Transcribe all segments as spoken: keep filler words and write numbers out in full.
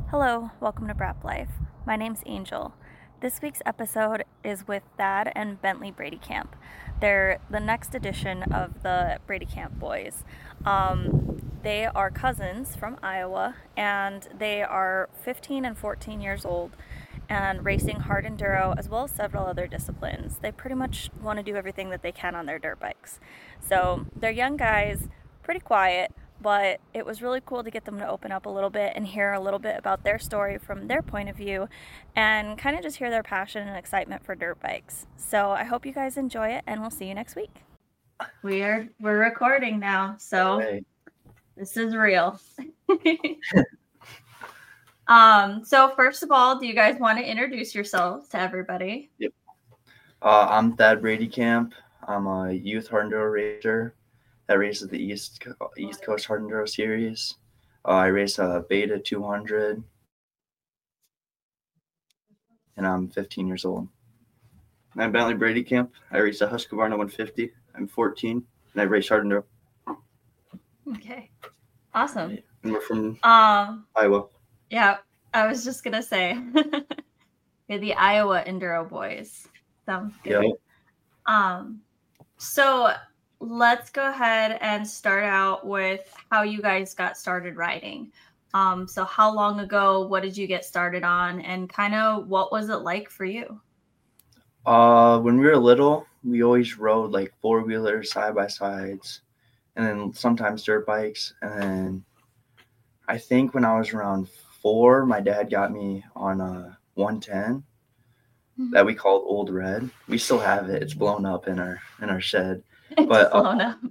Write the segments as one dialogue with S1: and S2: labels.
S1: Hello, welcome to Brap Life. My name's Angel. This week's episode is with Thad and Bentley Brady Camp. They're the next edition of the Brady Camp boys. Um, they are cousins from Iowa, and they are fifteen and fourteen years old and racing hard enduro as well as several other disciplines. They pretty much want to do everything that they can on their dirt bikes. So they're young guys, pretty quiet, but it was really cool to get them to open up a little bit and hear a little bit about their story from their point of view and kind of just hear their passion and excitement for dirt bikes. So I hope you guys enjoy it, and we'll see you next week. We are we're recording now, so
S2: Hey.
S1: This is real. um so first of all, do you guys want to introduce yourselves to everybody?
S2: Yep. Uh, I'm Thad Brady Camp. I'm a youth hard enduro racer that races the East East Coast Hard Enduro Series. Uh, I race a Beta two hundred, and I'm fifteen years old.
S3: I'm Bentley Brady Camp. I race a Husqvarna one fifty. I'm fourteen, and I race hard enduro.
S1: Okay, awesome.
S3: And we're from
S1: Um,
S3: Iowa.
S1: Yeah, I was just gonna say, you're the Iowa Enduro Boys. Sounds good.
S2: Yep.
S1: Um, so let's go ahead and start out with how you guys got started riding. Um, so how long ago? What did you get started on, and kind of what was it like for you?
S2: Uh, when we were little, we always rode like four wheelers, side by sides, and then sometimes dirt bikes. And then I think when I was around four, my dad got me on a one ten
S1: Mhm.
S2: that we called Old Red. We still have it. It's blown up in our in our shed.
S1: It's
S2: But, uh,
S1: blown up.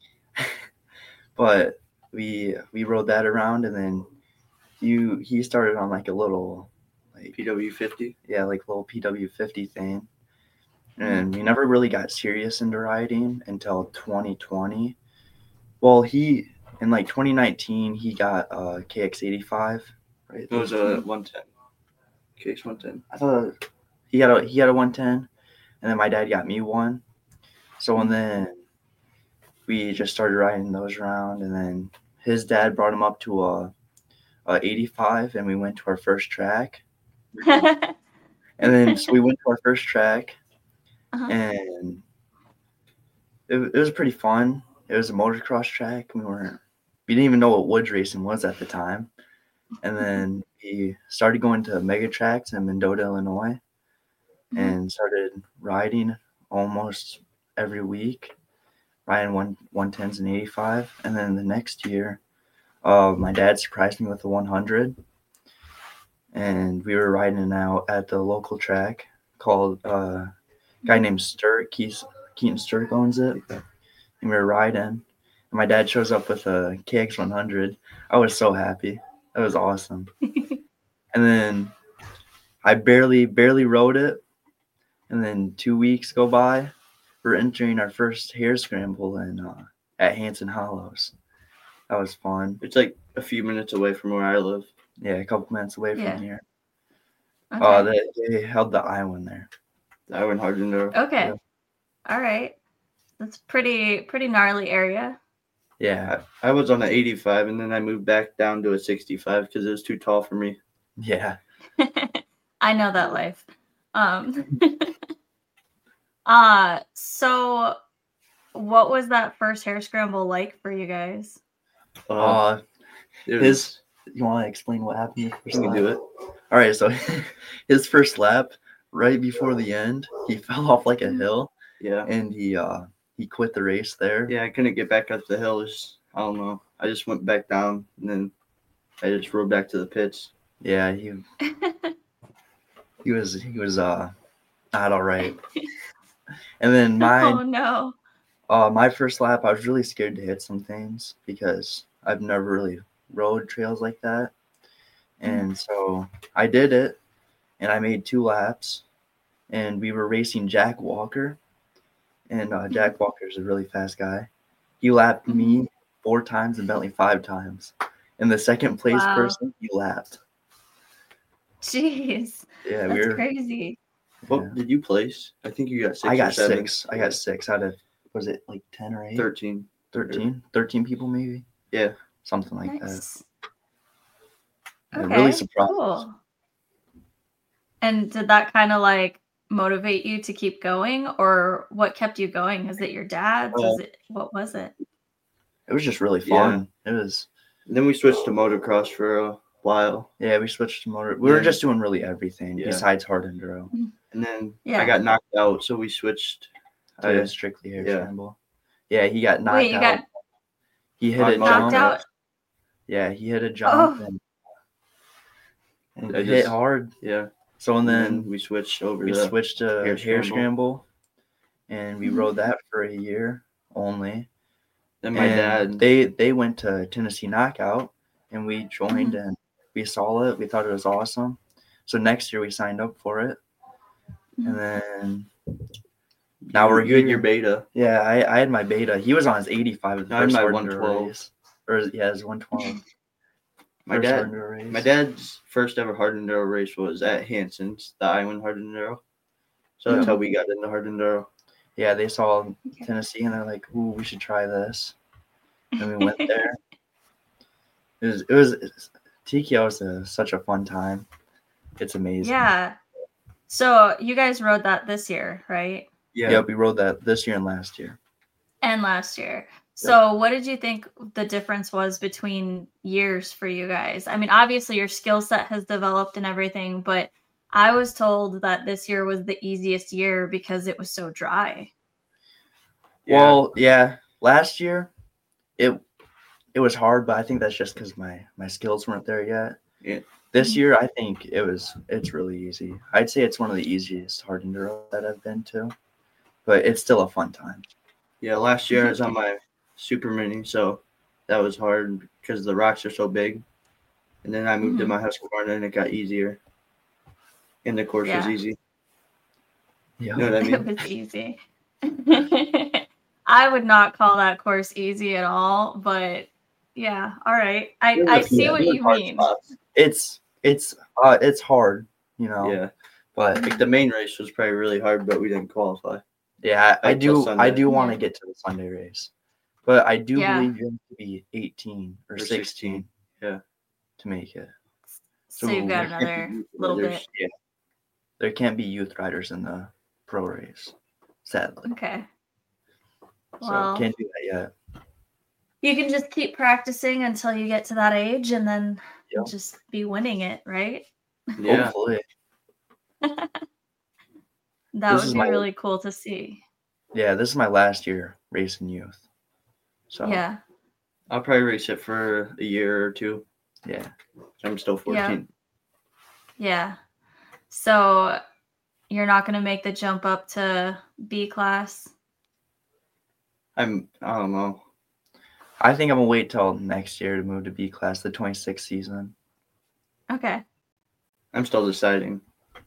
S2: But we we rode that around, and then you he started on like a little like
S3: P W fifty.
S2: yeah like little P W fifty thing, and we never really got serious into riding until twenty twenty. Well, he in like twenty nineteen he got a K X eighty-five. Right?
S3: It was a one ten. K X one ten.
S2: I thought he had a he had a one ten, and then my dad got me one. So and then we just started riding those around, and then his dad brought him up to a, a eighty-five, and we went to our first track. And then so we went to our first track,
S1: Uh-huh.
S2: and it, it was pretty fun. It was a motocross track. We weren't we didn't even know what woods racing was at the time. And then we started going to mega tracks in Mendota, Illinois, and started riding almost every week, riding one one tens and eighty-five. And then the next year, uh, my dad surprised me with a one hundred, and we were riding it out at the local track called uh, a guy named Sturk. He's Keaton Sturk owns it, and we were riding. And my dad shows up with a K X one hundred. I was so happy. That was awesome. And then I barely barely rode it, and then two weeks go by. We're entering our first hare scramble in uh, at Hanson Hollows. That was fun.
S3: It's like a few minutes away from where I live.
S2: Yeah, a couple minutes away from
S1: Yeah.
S2: here.
S1: Okay.
S2: Uh, they, they held the Iowan there.
S3: The Iowa hard enduro.
S1: Okay.
S2: Yeah.
S1: All right. That's pretty pretty gnarly area.
S2: Yeah,
S3: I was on an eighty-five, and then I moved back down to a sixty-five because it was too tall for me.
S2: yeah.
S1: I know that life. Um uh so what was that first hare scramble like for you guys?
S3: Uh,
S2: Uh,
S3: it was,
S2: his. You want to explain what happened? Your first
S3: Can you
S2: lap?
S3: do it?
S2: All right, so his first lap, right before the end, he fell off like a hill,
S3: Yeah.
S2: and he uh he quit the race there.
S3: Yeah, I couldn't get back up the hill. It was, I don't know. I just went back down, and then I just rode back to the pits.
S2: Yeah, he he was he was uh not all right. And then my
S1: Oh no.
S2: uh my first lap, I was really scared to hit some things because I've never really rode trails like that, and so I did it, and I made two laps, and we were racing Jack Walker, and uh, Jack Walker's a really fast guy. He lapped me four times and Bentley five times, and the second place
S1: Wow.
S2: person he lapped.
S1: Jeez.
S2: Yeah,
S1: That's
S2: we were.
S1: crazy.
S3: What
S2: Yeah.
S3: did you place? I think you got six
S2: I
S3: or
S2: got
S3: seven.
S2: six. I got six out of, was it like ten or eight?
S3: thirteen.
S2: thirteen? thirteen people maybe?
S3: Yeah.
S2: Something like that.
S1: Nice.
S2: I'm
S1: Okay,
S2: really surprised.
S1: cool. And did that kind of like motivate you to keep going, or what kept you going? Is it your dad's?
S2: Uh,
S1: Was it what was it?
S2: It was just really
S3: Yeah.
S2: fun. It was
S3: Then we switched to motocross for a while,
S2: yeah. We switched to motor. We were
S3: Yeah.
S2: just doing really everything
S3: Yeah.
S2: besides hard enduro.
S3: and then
S1: Yeah.
S3: I got knocked out, so we switched.
S2: To
S3: I,
S2: strictly air
S3: yeah.
S2: scramble. Yeah, he got knocked
S1: Wait, you
S2: out.
S1: got
S2: He hit
S3: on
S2: a
S1: knocked
S2: jump.
S3: motocross.
S1: out?
S2: Yeah, he hit a jump
S1: Oh.
S2: and, and
S3: I
S2: hit
S3: just-
S2: hard.
S3: Yeah,
S2: So and
S3: and
S2: then
S3: then we switched over
S2: we
S3: to
S2: switched to
S3: hair
S2: hair scramble,
S3: scramble.
S2: and we
S1: Mhm.
S2: rode that for a year only.
S3: Then my
S2: and
S3: dad.
S2: they they went to Tennessee Knockout, and we joined,
S1: Mhm.
S2: and we saw it. We thought it was awesome. So next year we signed up for it,
S1: Mhm.
S2: and then now
S3: you,
S2: we're
S3: you had
S2: here.
S3: your beta.
S2: Yeah, I, I had my beta. He was on his eighty-five at the
S3: I had
S2: first
S3: my
S2: hard
S3: one
S2: enduro
S3: twelve.
S2: race, or yeah, his one twelve.
S3: My
S2: first
S3: dad.
S2: hard enduro race.
S3: My dad's first ever hard enduro race was at Hanson's, the Island Hard Enduro. So that's
S2: Yeah.
S3: how we got into hard enduro.
S2: Yeah, they saw
S1: Okay.
S2: Tennessee and they're like, "Ooh, we should try this." And we went there. It was it was T K O was a, such a fun time. It's amazing.
S1: Yeah. So you guys rode that this year, right?
S3: Yeah.
S2: Yep, we rode that this year and last year.
S1: And last year. So what did you think the difference was between years for you guys? I mean, obviously your skill set has developed and everything, but I was told that this year was the easiest year because it was so dry.
S3: Yeah.
S2: Well, yeah, last year it it was hard, but I think that's just because my my skills weren't there yet.
S3: Yeah.
S2: This
S1: Mhm.
S2: year, I think it was it's really easy. I'd say it's one of the easiest hard enduro that I've been to, but it's still a fun time.
S3: Yeah, last year I was on my super mini, so that was hard because the rocks are so big. And then I moved to
S1: Mhm.
S3: my Husqvarna and it got easier. And the course was
S1: Yeah.
S3: easy.
S2: Yeah,
S3: You know what I
S1: It
S3: mean?
S1: was easy. I would not call that course easy at all, but yeah, all right. I,
S3: There's
S1: I
S3: a few-
S1: see what
S3: there's
S1: you
S3: hard
S1: mean.
S3: spots.
S2: it's it's uh it's hard, you know.
S3: Yeah.
S2: But
S3: Like the main race was probably really hard, but we didn't qualify.
S2: yeah, I, I
S3: Like till
S2: do I
S3: Sunday.
S2: do want to
S1: Yeah.
S2: get to the Sunday race, but I do
S1: Yeah.
S2: believe you have to be eighteen or,
S3: Or
S2: sixteen,
S3: sixteen, yeah.
S2: to make it.
S1: So you've got
S3: there can't be
S1: another
S3: youth
S1: little
S3: riders.
S1: bit.
S2: Yeah, there can't be youth riders in the pro race, sadly.
S1: Okay.
S2: So
S1: Well,
S2: can't do that yet.
S1: you can just keep practicing until you get to that age and then
S2: Yep.
S1: just be winning it, right?
S3: Yeah.
S2: Hopefully,
S1: That
S2: This
S1: would
S2: is
S1: be
S2: my-
S1: really cool to see.
S2: yeah. This is my last year racing youth. So
S1: Yeah.
S3: I'll probably race it for a year or two.
S2: yeah.
S3: I'm still fourteen.
S1: Yeah. So you're not going to make the jump up to B class?
S3: I'm I don't know.
S2: I think I'm gonna wait till next year to move to B class, the twenty-sixth season.
S1: Okay.
S3: I'm still deciding.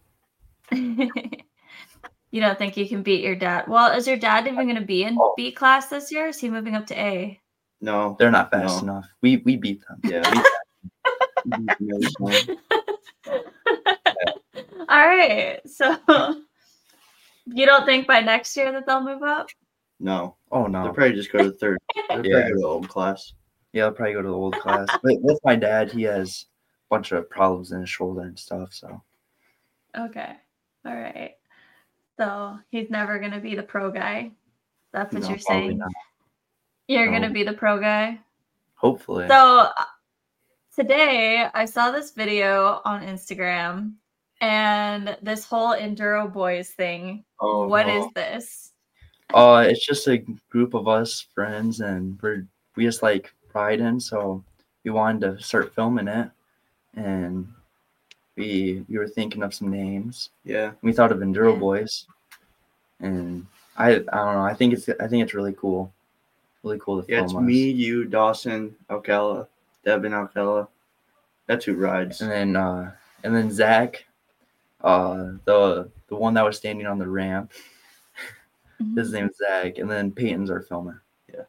S1: You don't think you can beat your dad? Well, is your dad even going to be in
S2: Oh.
S1: B class this year? Is he moving up to A?
S3: No.
S2: They're not fast
S3: No.
S2: enough. We we beat them.
S3: Yeah. we- we beat them every time.
S1: All right. So you don't think by next year that they'll move up?
S3: No.
S2: Oh
S3: They'll
S2: no.
S3: probably just go to third. They'll
S2: Yeah.
S3: probably go to the old class.
S2: Yeah, I'll probably go to the old class. But with my dad, he has a bunch of problems in his shoulder and stuff. So
S1: Okay. All right. So he's never going to be the pro guy. That's what
S2: no,
S1: you're
S2: probably
S1: saying.
S2: not.
S1: You're
S2: No.
S1: going to be the pro guy.
S2: Hopefully.
S1: So uh, today I saw this video on Instagram and this whole Enduro Boys thing.
S3: Oh,
S1: What
S3: no.
S1: is this?
S2: Uh, it's just a group of us friends, and we're we just like riding. So we wanted to start filming it, and we we were thinking of some names.
S3: Yeah.
S2: We thought of Enduro
S1: Yeah.
S2: Boys, and I I don't know. I think it's I think it's really cool, really cool to
S3: Yeah,
S2: film
S3: it's
S2: us.
S3: me, you, Dawson, Alcala, Devin Alcala. That's who rides.
S2: And then uh, and then Zach, uh, the the one that was standing on the ramp. His name's Zach, and then Peyton's our filmer.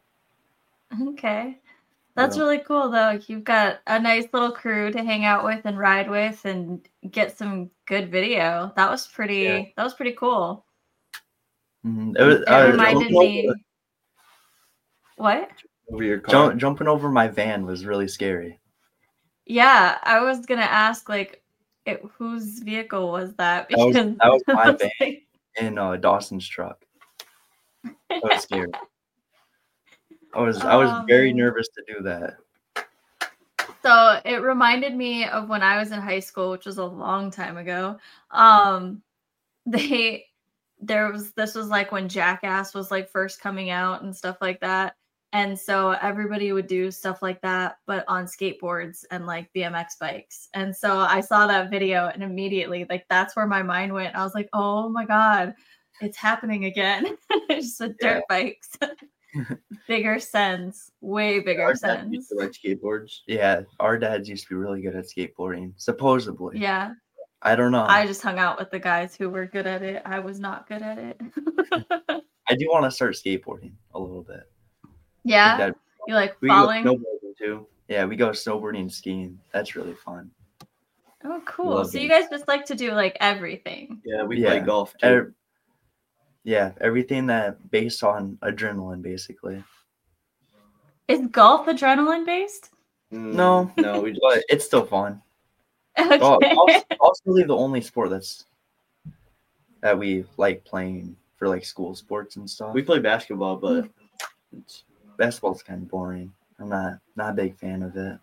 S1: Okay. That's
S2: Yeah.
S1: really cool though. You've got a nice little crew to hang out with and ride with and get some good video. That was pretty
S2: Yeah.
S1: that was pretty cool.
S2: Mm-hmm. It was
S1: It
S2: uh,
S1: reminded
S2: jumping
S1: me
S2: over,
S1: What?
S3: Over your car.
S2: jump, jumping over my van was really scary.
S1: Yeah, I was gonna ask like, it, whose vehicle was that?
S2: That was
S1: Because
S2: that was my
S1: I was
S2: van
S1: like-
S2: in uh, Dawson's truck. I was scared. I was I was
S1: Oh,
S2: very
S1: man.
S2: nervous to do that.
S1: So it reminded me of when I was in high school, which was a long time ago. Um, they there was this was like when Jackass was like first coming out and stuff like that. And so everybody would do stuff like that, but on skateboards and like B M X bikes. And so I saw that video and immediately, like, that's where my mind went. I was like, oh my God, it's happening again. Just with
S2: Yeah.
S1: dirt bikes. Bigger sense, way bigger
S3: Our dad used
S1: sense.
S3: to like skateboards.
S2: Yeah, our dads used to be really good at skateboarding, supposedly.
S1: Yeah.
S2: I don't know.
S1: I just hung out with the guys who were good at it. I was not good at it.
S2: I do want to start skateboarding a little bit. I think
S1: Yeah.
S2: that-
S1: You like
S3: We go
S1: falling?
S3: snowboarding too.
S2: yeah, we go snowboarding and skiing. That's really fun.
S1: Oh, cool.
S2: love
S1: So you
S2: it.
S1: guys just like to do like everything.
S3: Yeah, we
S2: Yeah.
S3: play golf too.
S2: Er- yeah, everything that based on adrenaline, basically.
S1: Is golf adrenaline based?
S3: Mm,
S2: No.
S3: no, we just
S2: But it's still fun.
S1: Okay.
S2: Golf, golf's, golf's really the only sport that's that we like playing for like school sports and stuff.
S3: we play basketball, but it's
S2: Basketball's kind of boring. I'm not not a big fan of it.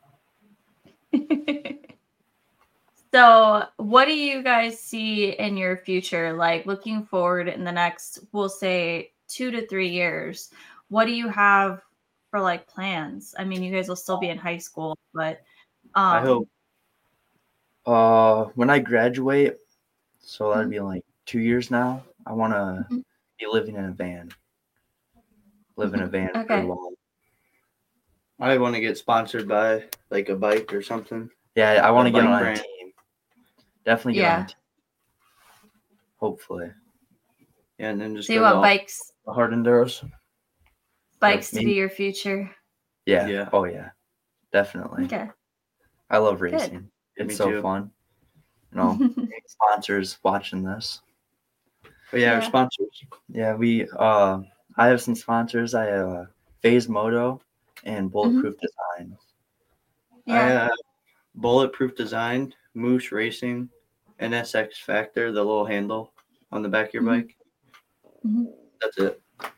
S1: So, what do you guys see in your future? Like looking forward in the next, we'll say two to three years. What do you have for like plans? I mean, you guys will still be in high school, but um,
S3: I hope
S2: Uh, when I graduate, so that'd
S1: Mhm.
S2: be like two years now. I want to
S1: Mhm.
S2: be living in a van. Live in a van for
S1: Okay.
S2: a while.
S3: I want to get sponsored by like a bike or something.
S2: Yeah, I want to
S3: A
S2: get
S3: bike
S2: on
S3: brand.
S2: a team. Definitely get
S1: Yeah.
S2: on a team. Hopefully.
S3: Yeah, and then just
S1: so you
S3: go
S1: want
S3: to all
S1: bikes,
S3: the hard enduros.
S1: bikes to
S2: me-
S1: be your future.
S2: Yeah.
S3: Yeah.
S2: Oh yeah. Definitely.
S1: Okay.
S2: I love racing. It's
S3: Me
S2: so
S3: too.
S2: fun. You know, any sponsors watching this.
S3: But yeah, our
S1: Yeah.
S3: sponsors.
S2: Yeah, we uh I have some sponsors. I have uh, Phase Moto and Bulletproof Designs.
S1: Yeah.
S3: I have Bulletproof Design, Moose Racing, N S X Factor, the little handle on the back of your
S1: Mhm.
S3: bike.
S1: Mhm.
S3: That's it.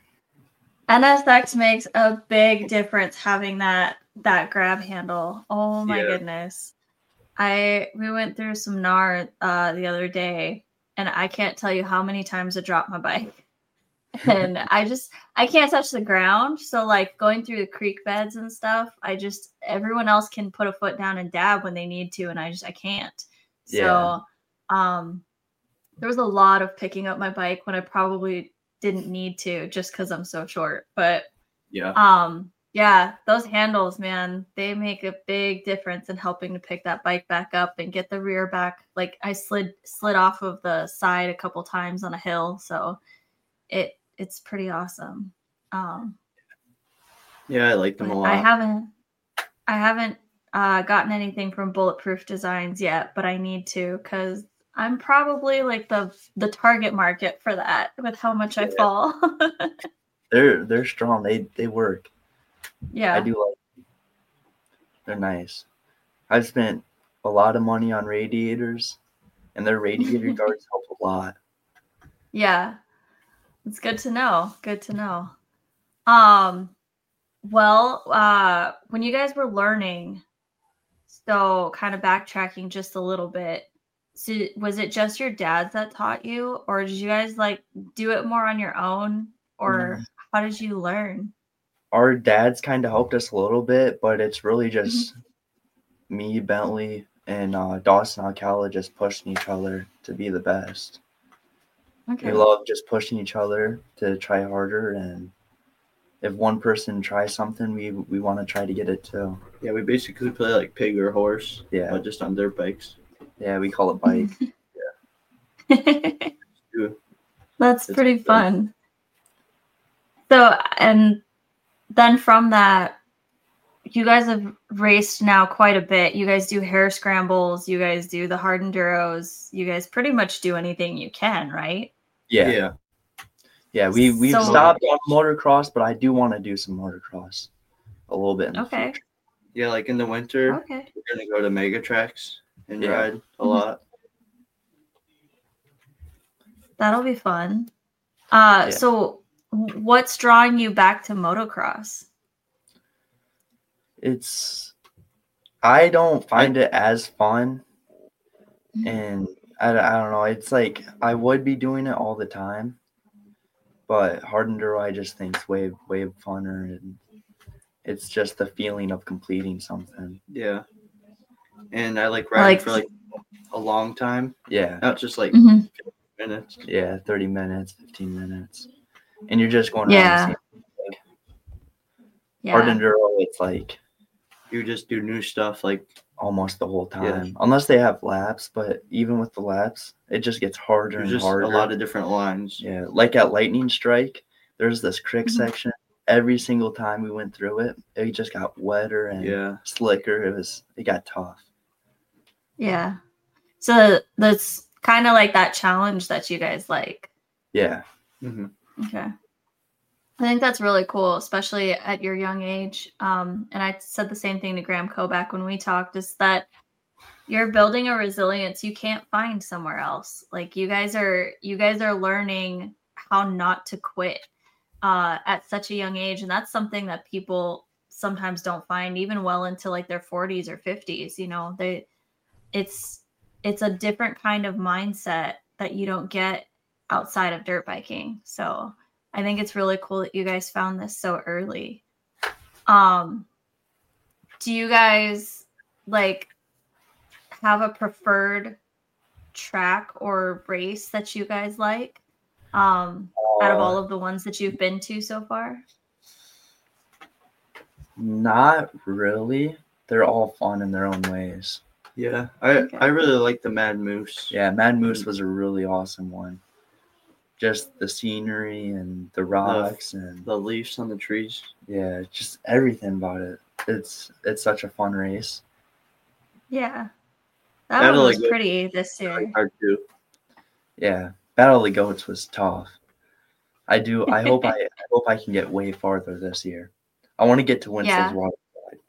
S1: N S X makes a big difference having that that grab handle. Oh my
S3: Yeah.
S1: goodness. I we went through some N A R uh the other day and I can't tell you how many times I dropped my bike. And I just I can't touch the ground. So like going through the creek beds and stuff, I just everyone else can put a foot down and dab when they need to and I just I can't. So
S2: Yeah.
S1: um there was a lot of picking up my bike when I probably didn't need to just because I'm so short. But
S3: Yeah.
S1: um yeah, those handles, man, they make a big difference in helping to pick that bike back up and get the rear back. Like I slid slid off of the side a couple times on a hill, so it it's pretty awesome. Um
S3: Yeah, I like them a
S1: but
S3: lot.
S1: I haven't I haven't uh gotten anything from Bulletproof Designs yet, but I need to because I'm probably like the the target market for that with how much I
S3: Yeah.
S1: fall.
S2: They're they're strong. They they work.
S1: Yeah.
S2: I do like. They're nice. I've spent a lot of money on radiators, and their radiator guards help a lot.
S1: Yeah. It's good to know. Good to know. Um well, uh when you guys were learning, so kind of backtracking just a little bit. So was it just your dads that taught you or did you guys like do it more on your own or how did you learn?
S2: Our dads kind of helped us a little bit, but it's really just me, Bentley, and uh, Dawson Alcala just pushing each other to be the best.
S1: Okay.
S2: We love just pushing each other to try harder, and if one person tries something, we we want to try to get it too.
S3: Yeah, we basically play like pig or horse,
S2: Yeah,
S3: but just on dirt bikes.
S2: yeah, we call it bike.
S3: True.
S1: That's
S3: It's
S1: pretty
S3: fun.
S1: fun. So, and then from that, you guys have raced now quite a bit. You guys do hair scrambles, you guys do the hard enduros, you guys pretty much do anything you can, right?
S2: Yeah,
S3: Yeah.
S2: yeah. We we've
S1: So-
S2: stopped on motocross, but I do want to do some motocross a little bit in the
S1: Okay.
S2: future.
S3: Yeah, like in the winter,
S1: Okay.
S3: we're gonna go to Mega Tracks and
S2: Yeah.
S3: ride a
S1: Mhm.
S3: lot.
S1: That'll be fun. Uh,
S2: Yeah.
S1: so what's drawing you back to motocross?
S2: It's I don't find
S3: I-
S2: it as fun, and I, I don't know. It's like I would be doing it all the time, but hard enduro I just think's way way funner, and it's just the feeling of completing something.
S3: Yeah, and I like
S1: I
S3: riding
S1: like-
S3: for like a long time,
S2: Yeah,
S3: not just like
S1: Mhm.
S3: minutes.
S2: yeah, thirty minutes, fifteen minutes, and you're just going
S1: Yeah.
S2: around the same.
S1: Yeah.
S2: Hard enduro, it's like
S3: You just do new stuff. Like
S2: almost the whole
S3: Yeah.
S2: time, unless they have laps. But even with the laps, it just gets harder
S3: there's
S2: and
S3: just
S2: harder.
S3: a lot of different lines.
S2: Yeah, like at Lightning Strike, there's this crick
S1: Mhm.
S2: section. Every single time we went through it, it just got wetter and
S3: Yeah.
S2: slicker. It was it got tough.
S1: Yeah. So that's kind of like that challenge that you guys like.
S2: Yeah,
S3: Mm-hmm.
S1: Okay. I think that's really cool, especially at your young age. Um, and I said the same thing to Graham Koback when we talked, is that you're building a resilience you can't find somewhere else. Like you guys are, you guys are learning how not to quit uh, at such a young age. And that's something that people sometimes don't find even well into like their forties or fifties. You know, they, it's, it's a different kind of mindset that you don't get outside of dirt biking. So I think it's really cool that you guys found this so early. Um, do you guys like have a preferred track or race that you guys like? Um, out of all of the ones that you've been to so far?
S2: not really. They're all fun in their own ways.
S3: Yeah, I
S1: Okay.
S3: I really like the Mad Moose.
S2: Yeah, Mad Moose was a really awesome one. Just the scenery and the rocks and
S3: The leaves on the trees.
S2: yeah, just everything about it. It's it's such a fun race.
S1: Yeah. That
S3: Battle
S1: one
S3: of
S1: was
S3: Goats
S1: pretty this year.
S3: Really hard too.
S2: Yeah, Battle of the Goats was tough. I do. I hope I, I hope I can get way farther this year. I want to get to Winslow's
S1: Yeah.
S2: Water.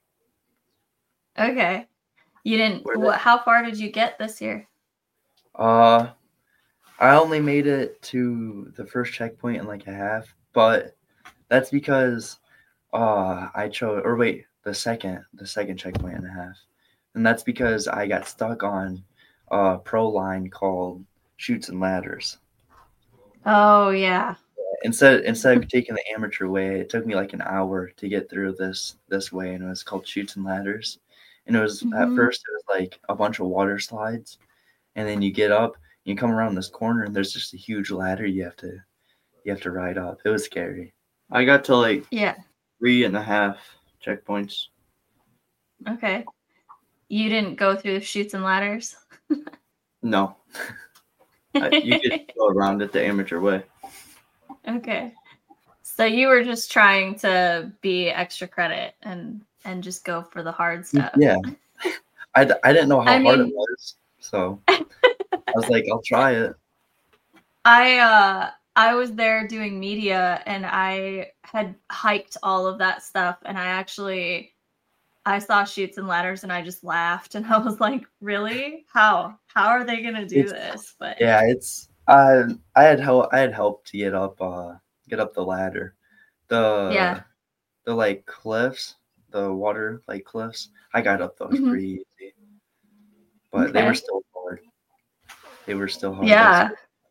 S1: Okay. You didn't,
S3: Where
S1: what, how far did you get this year?
S2: Uh, I only made it to the first checkpoint in like a half, but that's because uh I chose, or wait, the second, the second checkpoint and a half, and that's because I got stuck on a pro line called Chutes and Ladders.
S1: Oh, yeah.
S2: Instead instead of taking the amateur way, it took me like an hour to get through this this way, and it was called Chutes and Ladders. And it was at
S1: Mhm.
S2: first it was like a bunch of water slides, and then you get up, you come around this corner, and there's just a huge ladder you have to you have to ride up. It was scary.
S3: I got to like
S1: Yeah.
S3: three and a half checkpoints.
S1: Okay. You didn't go through the chutes and ladders?
S3: No, I, you could go around it the amateur way.
S1: Okay. So you were just trying to be extra credit and and just go for the hard stuff.
S2: Yeah, I, d- I didn't know how
S1: I
S2: hard
S1: mean-
S2: it was, so I was like, I'll try it.
S1: I uh I was there doing media and I had hiked all of that stuff and I actually I saw chutes and ladders and I just laughed and I was like, really? How? How are they gonna do
S2: It's-
S1: this? But
S2: Yeah, it's I I had help I had help to get up uh get up the ladder. The
S1: Yeah.
S2: the like cliffs, the water like cliffs. I got up those
S1: Mhm.
S2: pretty easy. But they were
S1: Okay.
S2: still hard. They were still hard.
S1: Yeah.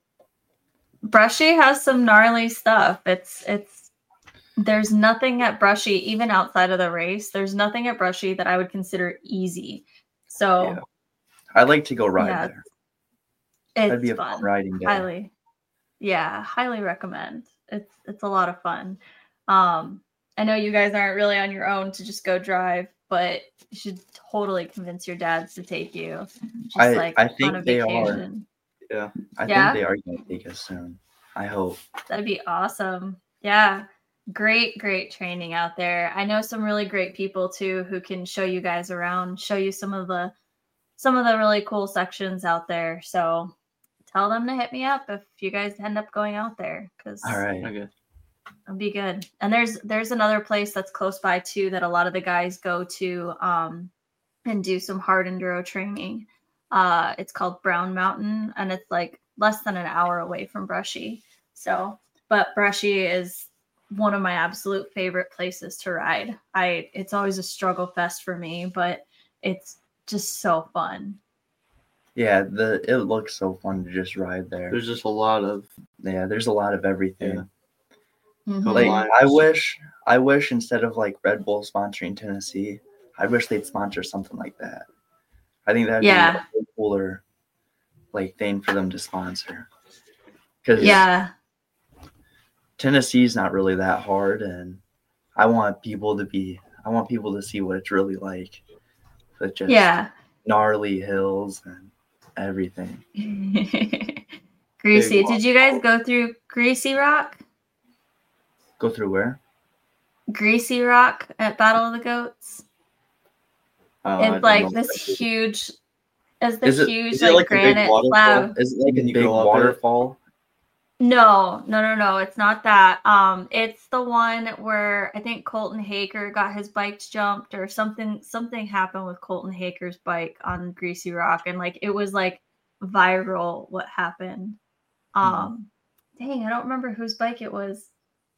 S1: Brushy has some gnarly stuff. It's it's there's nothing at Brushy, even outside of the race, there's nothing at Brushy that I would consider easy. So
S2: Yeah. I'd like to go ride
S1: Yeah,
S2: there.
S1: it's
S2: That'd be a
S1: fun.
S2: fun riding day.
S1: Highly. Yeah, highly recommend. It's it's a lot of fun. Um, I know you guys aren't really on your own to just go drive, but you should totally convince your dads to take you. Just
S2: I-
S1: like
S2: I think
S1: on a
S2: they are.
S1: vacation.
S2: I
S1: Yeah?
S2: think they are gonna take us soon. I hope.
S1: That'd be awesome. Yeah. Great, great training out there. I know some really great people too who can show you guys around, show you some of the some of the really cool sections out there. So tell them to hit me up if you guys end up going out there. Cause
S2: All right.
S3: Okay.
S1: It'll be good. And there's there's another place that's close by too that a lot of the guys go to um, and do some hard enduro training. Uh, it's called Brown Mountain, and it's like less than an hour away from Brushy. So, but Brushy is one of my absolute favorite places to ride. I it's always a struggle fest for me, but it's just so fun.
S2: Yeah, the it looks so fun to just ride there.
S3: There's just a lot of
S2: Yeah, there's a lot of everything.
S3: Yeah.
S1: Mm-hmm.
S2: Like
S3: Lines.
S2: I wish, I wish instead of like Red Bull sponsoring Tennessee, I wish they'd sponsor something like that. I think that'd
S1: Yeah.
S2: be a way cooler, like thing for them to sponsor. Because
S1: Yeah.
S2: Tennessee's not really that hard, and I want people to be, I want people to see what it's really like. With just
S1: Yeah.
S2: gnarly hills and everything.
S1: Greasy.
S3: Big
S1: Did you guys go through Greasy Rock?
S2: Go through where?
S1: Greasy Rock at Battle of the Goats.
S3: uh, I don't
S1: It's like
S3: know.
S1: this huge, it's the
S2: Is it-
S1: huge
S3: is it
S1: like,
S3: like a big
S1: granite
S3: waterfall?
S1: slab.
S2: Is it like
S3: Can
S2: a
S3: you
S2: big
S3: go up it?
S2: waterfall?
S1: No, no, no, no. It's not that. Um, it's the one where I think Colton Haker got his bike jumped or something. Something happened with Colton Haker's bike on Greasy Rock, and like it was like viral what happened. Um, dang, I don't remember whose bike it was.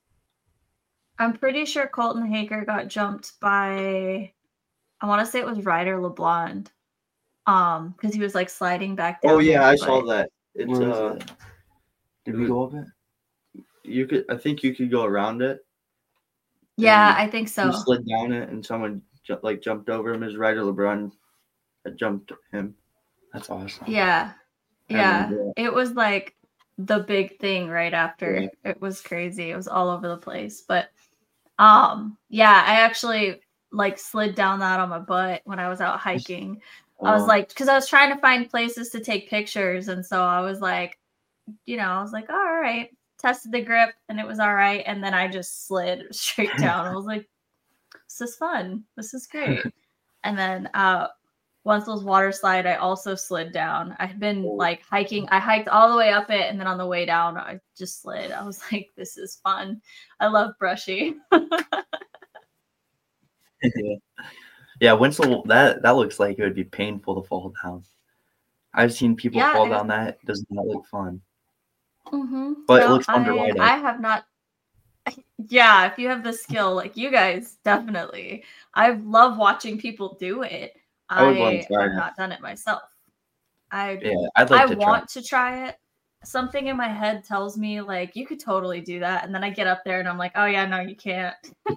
S1: I'm pretty sure Colton Haker got jumped by, I want to say it was Ryder LeBlond. Um, because he was like sliding back down.
S3: Oh yeah,
S1: there,
S3: I saw
S1: but-
S3: that. It's
S2: Where is
S3: uh,
S2: it? Did we go up it?
S3: you could. I think you could go around it.
S1: Yeah,
S3: And
S1: I think so.
S3: You slid down it, and someone ju- like jumped over him. His rider LeBron had jumped him.
S2: That's awesome.
S1: Yeah.
S3: I
S1: Yeah.
S3: remember
S1: It was like the big thing right after.
S3: Yeah.
S1: It was crazy. It was all over the place. But um yeah, I actually like slid down that on my butt when I was out hiking. I was
S3: Oh,
S1: like, because I was trying to find places to take pictures. And so I was like, you know, I was like, all right, tested the grip and it was all right. And then I just slid straight down. I was like, this is fun. This is great. And then uh, once those water slide, I also slid down. I had been like hiking. I hiked all the way up it. And then on the way down, I just slid. I was like, this is fun. I love Brushy.
S2: yeah. Yeah, Winslow, that that looks like it would be painful to fall down. I've seen people
S1: Yeah,
S2: fall
S1: it-
S2: down that. It does not look fun.
S1: Mm-hmm.
S2: But it looks fun to
S1: I,
S2: ride on.
S1: I have not. Yeah, if you have the skill, like you guys, definitely. I love watching people do it.
S3: I would wanna
S1: I
S3: try
S1: have
S3: it.
S1: not done it myself. I
S2: Yeah, I'd like
S1: I
S2: to try.
S1: want to try it. Something in my head tells me like you could totally do that, and then I get up there and I'm like, oh yeah, no, you can't.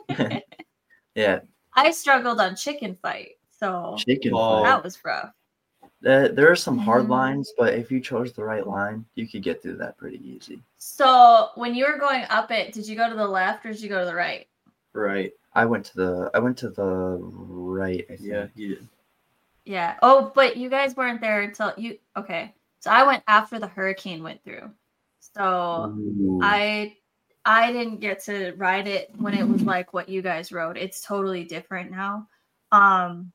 S2: Yeah,
S1: I struggled on Chicken Fight, so
S2: chicken
S3: Oh.
S2: fight.
S1: that was rough.
S2: There, there are some hard
S1: Mhm.
S2: lines, but if you chose the right line, you could get through that pretty easy.
S1: So when you were going up it, did you go to the left or did you go to the right?
S3: right.
S2: I went to the I went to the right. I think.
S3: Yeah, he did.
S1: Yeah. Oh, but you guys weren't there until you. Okay. So I went after the hurricane went through. So
S2: Ooh.
S1: I I didn't get to ride it when it was like what you guys rode. It's totally different now. Um.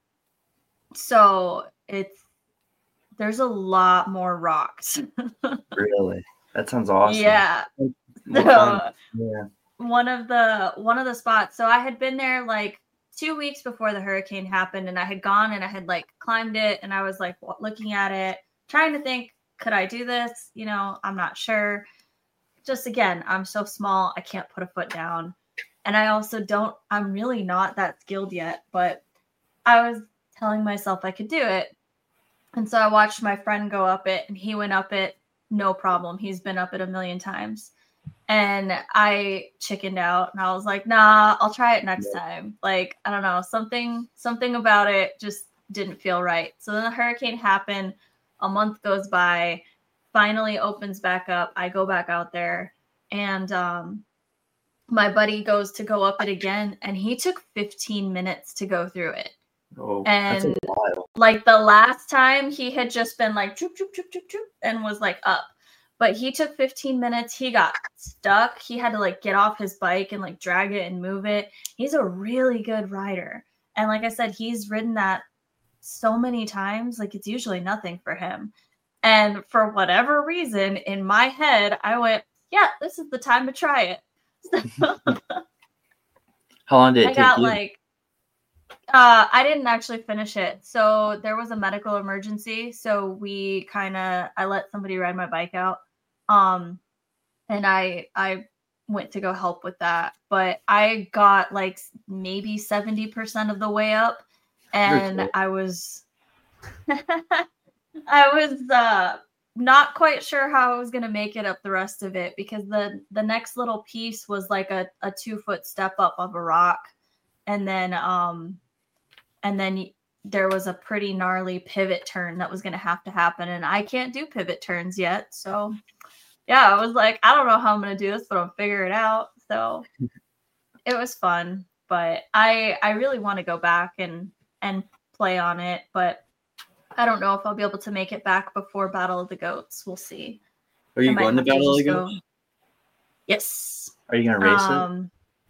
S1: So it's there's a lot more rocks.
S2: Really, that sounds awesome.
S1: Yeah.
S3: More
S1: So,
S3: fun.
S2: Yeah.
S1: one of the one of the spots. So I had been there like two weeks before the hurricane happened, and I had gone and I had like climbed it, and I was like wa- looking at it, trying to think, could I do this? You know, I'm not sure. Just again, I'm so small, I can't put a foot down, and I also don't. I'm really not that skilled yet, but I was telling myself I could do it, and so I watched my friend go up it, and he went up it, no problem. He's been up it a million times. And I chickened out and I was like, nah, I'll try it next time. Like, I don't know, something something about it just didn't feel right. So then the hurricane happened, a month goes by, finally opens back up. I go back out there and um my buddy goes to go up it again and he took fifteen minutes to go through it.
S3: Oh,
S2: That's a
S1: And
S2: while.
S1: like the last time he had just been like choop choop choop choop choop and was like up. But he took fifteen minutes. He got stuck. He had to like get off his bike and like drag it and move it. He's a really good rider. And like I said, he's ridden that so many times. Like it's usually nothing for him. And for whatever reason, in my head, I went, yeah, this is the time to try it. So
S2: How long did it
S1: I
S2: take
S1: got
S2: you?
S1: like, uh, I didn't actually finish it. So there was a medical emergency. So we kind of, I let somebody ride my bike out. Um, and I, I went to go help with that, but I got like maybe seventy percent of the way up, and
S2: close.
S1: I was, I was, uh, not quite sure how I was going to make it up the rest of it, because the, the next little piece was like a, a two foot step up of a rock. And then, um, and then there was a pretty gnarly pivot turn that was going to have to happen. And I can't do pivot turns yet. So yeah, I was like, I don't know how I'm going to do this, but I'll figure it out. So it was fun, but I, I really want to go back and, and play on it, but I don't know if I'll be able to make it back before Battle of the Goats. We'll see.
S3: Are you
S1: I might
S3: going to
S1: have to
S3: Battle of the
S1: just go-
S3: Goats?
S1: Yes.
S2: Are you gonna race
S1: Um,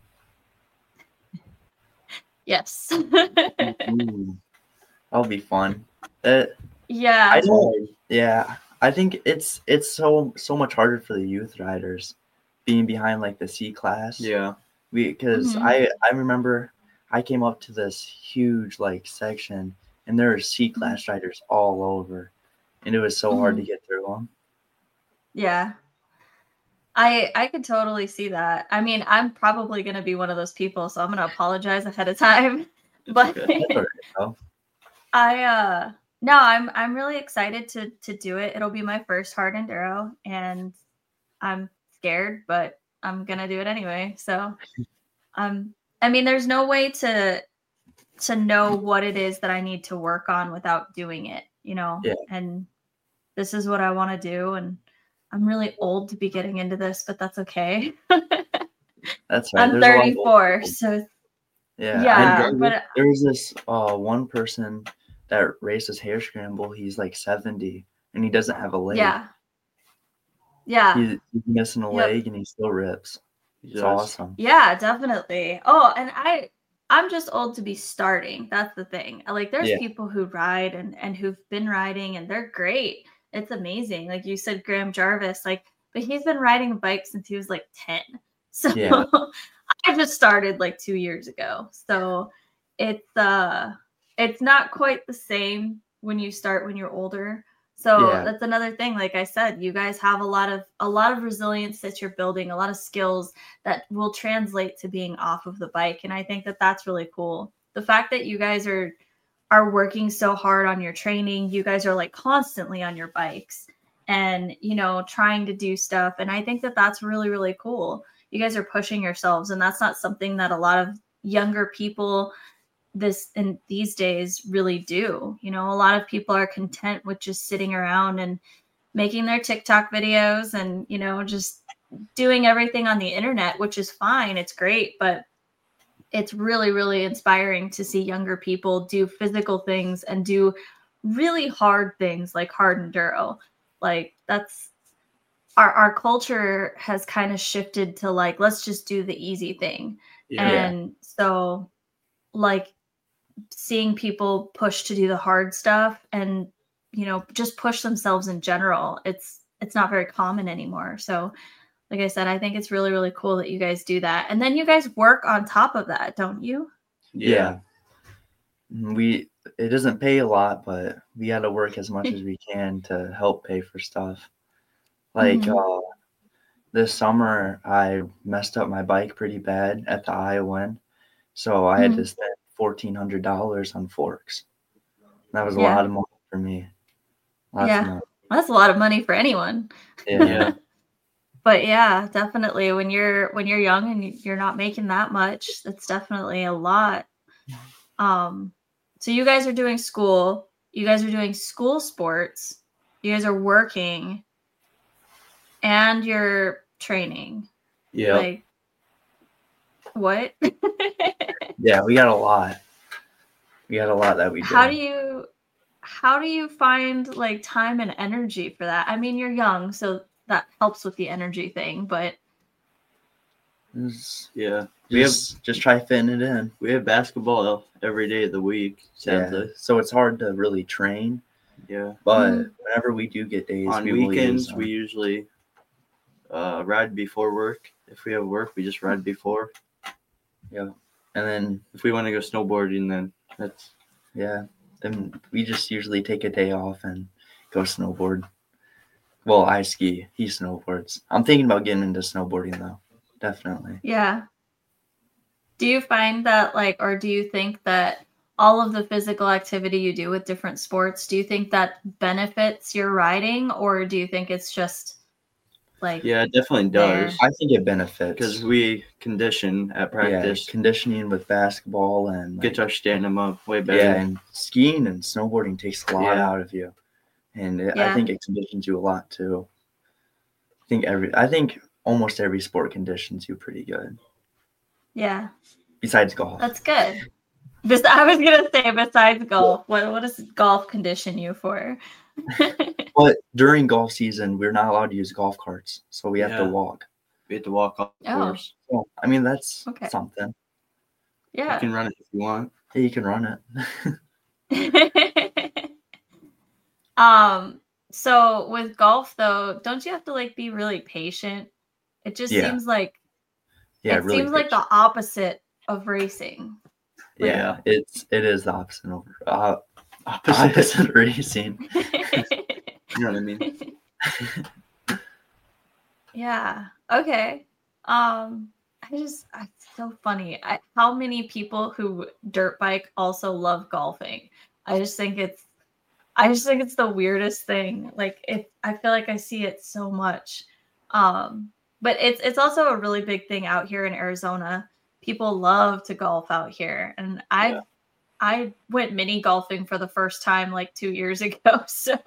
S1: yes.
S2: it? Ooh, that'll be fun. That
S1: Yeah.
S2: I don't. Yeah, I think it's it's so so much harder for the youth riders being behind like the C class.
S3: Yeah.
S2: Because
S1: Mhm.
S2: I I remember I came up to this huge like section, and there were C class riders all over, and it was so hard to get through them.
S1: Yeah. I I could totally see that. I mean, I'm probably going to be one of those people, so I'm going to apologize ahead of time. But
S3: okay.
S2: That's all right, though.
S1: I uh no, I'm I'm really excited to to do it. It'll be my first hard enduro, and I'm scared, but I'm going to do it anyway. So, um I mean, there's no way to to know what it is that I need to work on without doing it, you know.
S2: Yeah.
S1: And this is what I want to do, and I'm really old to be getting into this, but that's okay.
S2: That's right.
S1: I'm
S2: There's a lot of old
S1: thirty-four,
S2: people.
S1: so
S2: Yeah,
S1: yeah,
S2: I,
S1: but
S2: there was this uh one person that races hair scramble. He's like seventy, and he doesn't have a leg.
S1: yeah, yeah,
S2: He's, he's missing a
S1: Yep.
S2: leg, and he still rips. It's
S3: Yes.
S2: awesome.
S1: yeah, definitely. Oh, and I, I'm just old to be starting. That's the thing. Like, there's
S2: Yeah.
S1: people who ride and and who've been riding, and they're great. It's amazing. Like you said, Graham Jarvis, like, but he's been riding a bike since he was like ten. So
S2: Yeah.
S1: I just started like two years ago. So it's uh, it's not quite the same when you start when you're older. So
S2: Yeah.
S1: that's another thing. Like I said, you guys have a lot of a lot of resilience that you're building, a lot of skills that will translate to being off of the bike, and I think that that's really cool. The fact that you guys are are working so hard on your training, you guys are like constantly on your bikes, and you know, trying to do stuff, and I think that that's really really cool. You guys are pushing yourselves, and that's not something that a lot of younger people this in these days really do. You know, a lot of people are content with just sitting around and making their TikTok videos and, you know, just doing everything on the internet, which is fine. It's great, but it's really, really inspiring to see younger people do physical things and do really hard things like hard enduro. Like, that's our our culture has kind of shifted to like, let's just do the easy thing.
S3: Yeah.
S1: And so like seeing people push to do the hard stuff and, you know, just push themselves in general, it's it's not very common anymore. So like I said, I think it's really really cool that you guys do that, and then you guys work on top of that, don't you?
S2: Yeah. We it doesn't pay a lot, but we got to work as much as we can to help pay for stuff. Like
S1: Mhm.
S2: uh, this summer, I messed up my bike pretty bad at the Iowan, so I had
S1: Mhm.
S2: to spend fourteen hundred dollars on forks. That was a
S1: Yeah.
S2: lot of money for me. Lots
S1: Yeah.
S2: of money.
S1: That's a lot of money for anyone.
S2: Yeah.
S3: Yeah.
S1: But yeah, definitely when you're when you're young and you're not making that much, that's definitely a lot. Um, so you guys are doing school, you guys are doing school sports, you guys are working, and you're training.
S3: Yeah.
S1: Like, what?
S2: Yeah, we got a lot. We got a lot that we do.
S1: How do you how do you find like time and energy for that? I mean, you're young, so that helps with the energy thing, but
S2: Just,
S3: Yeah. We have
S2: just, just try fitting it in.
S3: we have basketball every day of the week,
S2: Yeah.
S3: sadly.
S2: So it's hard to really train,
S3: Yeah.
S2: but
S1: Mhm.
S2: whenever we do get days,
S3: On
S2: we will use
S3: weekends
S2: them.
S3: we usually uh, ride before work. If we have work, we just ride before.
S2: Yeah. And then,
S3: If we want to go snowboarding, then that's
S2: yeah, then we just usually take a day off and go snowboard. Well, I ski. He snowboards. I'm thinking about getting into snowboarding, though. Definitely.
S1: Yeah. Do you find that, like, or do you think that all of the physical activity you do with different sports, do you think that benefits your riding, or do you think it's just like,
S3: yeah, it definitely
S1: there?
S3: does
S2: I think it benefits.
S3: because we condition at practice,
S2: Yeah, conditioning with basketball and like,
S3: gets our stamina way better.
S2: yeah, and skiing and snowboarding takes a lot
S3: Yeah.
S2: out of you, and it,
S1: Yeah.
S2: I think it conditions you a lot too. I think every, I think almost every sport conditions you pretty good,
S1: Yeah,
S2: besides golf.
S1: that's good. Bes- I was gonna say besides golf, what what does golf condition you for?
S2: But during golf season, we're not allowed to use golf carts, so we have to
S3: Yeah.
S2: walk.
S3: We have to walk off the
S1: Oh.
S3: course.
S2: So, I mean, that's
S1: Okay.
S2: something.
S3: You
S1: Yeah.
S3: can run it if you want.
S2: Yeah, you can run it.
S1: um. So with golf, though, don't you have to like be really patient? It just
S2: Yeah.
S1: seems like
S2: Yeah,
S1: it
S2: really.
S1: seems like the opposite of racing.
S2: yeah,
S3: Yeah.
S2: it's it is the opposite of uh,
S3: Opposite.
S2: opposite of racing.
S3: You know what I mean?
S1: Yeah. Okay. Um, I just it's so funny. I, how many people who dirt bike also love golfing? I just think it's I just think it's the weirdest thing. Like it I feel like I see it so much. Um, but it's it's also a really big thing out here in Arizona. People love to golf out here. And I
S3: Yeah.
S1: I went mini golfing for the first time like two years ago. So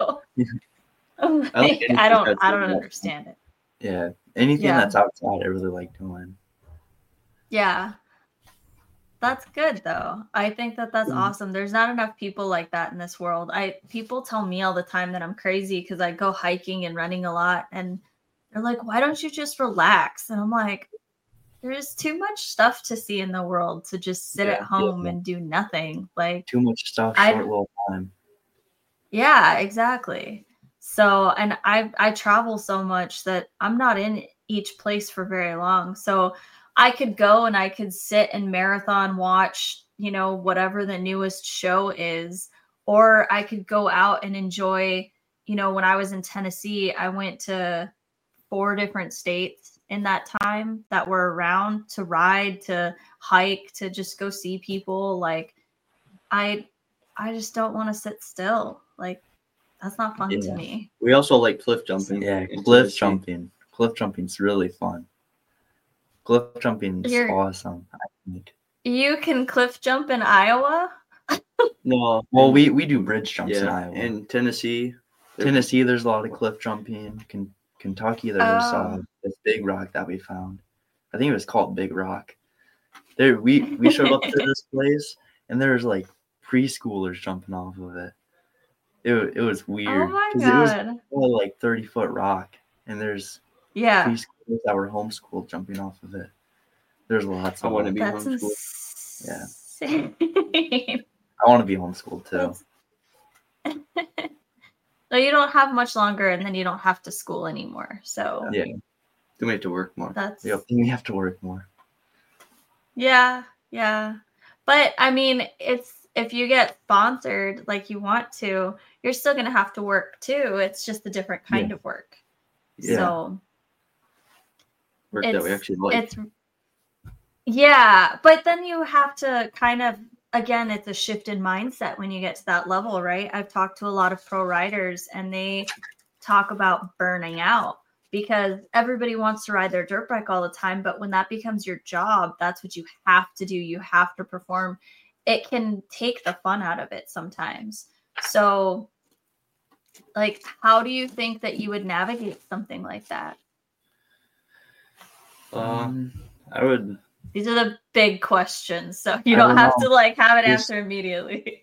S1: I'm
S3: I like
S1: like,
S3: anything
S1: I don't
S2: that's
S1: I don't
S2: golf.
S1: understand it.
S2: Yeah, anything
S1: Yeah.
S2: that's outside, I really like doing.
S1: Yeah. That's good though. I think that that's
S2: Mhm.
S1: awesome. There's not enough people like that in this world. I people tell me all the time that I'm crazy because I go hiking and running a lot, and they're like, "Why don't you just relax?" And I'm like, "There's too much stuff to see in the world to just sit at
S2: Yeah,
S1: home
S2: yeah.
S1: and do nothing." Like,
S2: Too much stuff,
S1: I-
S2: short little time.
S1: yeah, exactly. So, and I I travel so much that I'm not in each place for very long. So I could go and I could sit and marathon watch, you know, whatever the newest show is, or I could go out and enjoy, you know, when I was in Tennessee, I went to four different states in that time that were around to ride, to hike, to just go see people. Like I I just don't want to sit still. Like that's not fun to
S2: Yeah.
S1: me.
S3: We also like cliff jumping.
S2: Yeah,
S3: in
S2: cliff
S3: Tennessee.
S2: jumping. Cliff jumping's really fun. Cliff jumping's
S1: You're-
S2: awesome, I think.
S1: You can cliff jump in Iowa?
S3: No.
S2: Well, we, we do bridge jumps in
S3: yeah.
S2: Iowa.
S3: In Tennessee. there-
S2: Tennessee, there's a lot of cliff jumping. Ken- Kentucky, there's uh,
S1: Oh.
S2: this big rock that we found. I think it was called Big Rock. There, we we showed up to this place, and there was like preschoolers jumping off of it. It wa- it was weird
S1: Oh my
S2: it was
S1: god.
S2: probably like thirty foot rock, and there's
S1: Yeah.
S2: preschoolers that were homeschooled jumping off of it. There's lots
S3: I
S2: of
S3: wanna
S2: them.
S3: be
S1: That's
S3: homeschooled.
S1: insane.
S2: I want to be homeschooled too.
S1: That's- So you don't have much longer, and then you don't have to school anymore. So
S2: Yeah,
S3: Then we have to work more.
S1: that's
S2: yep. We have to work more.
S1: yeah, yeah. But I mean, it's if you get sponsored like you want to, you're still gonna have to work too. It's just a different kind of work.
S2: Yeah.
S1: So
S3: Work that we
S1: it's-
S3: actually like.
S1: it's yeah, but then you have to kind of again, it's a shift in mindset when you get to that level, right? I've talked to a lot of pro riders and they talk about burning out because everybody wants to ride their dirt bike all the time, but when that becomes your job, that's what you have to do. You have to perform. It can take the fun out of it sometimes. So like how do you think that you would navigate something like that?
S3: Uh,
S2: Um, I would.
S1: These are the big questions, so you
S2: I
S1: don't,
S2: don't
S1: have
S2: know.
S1: to like have an
S2: Just-
S1: answer immediately.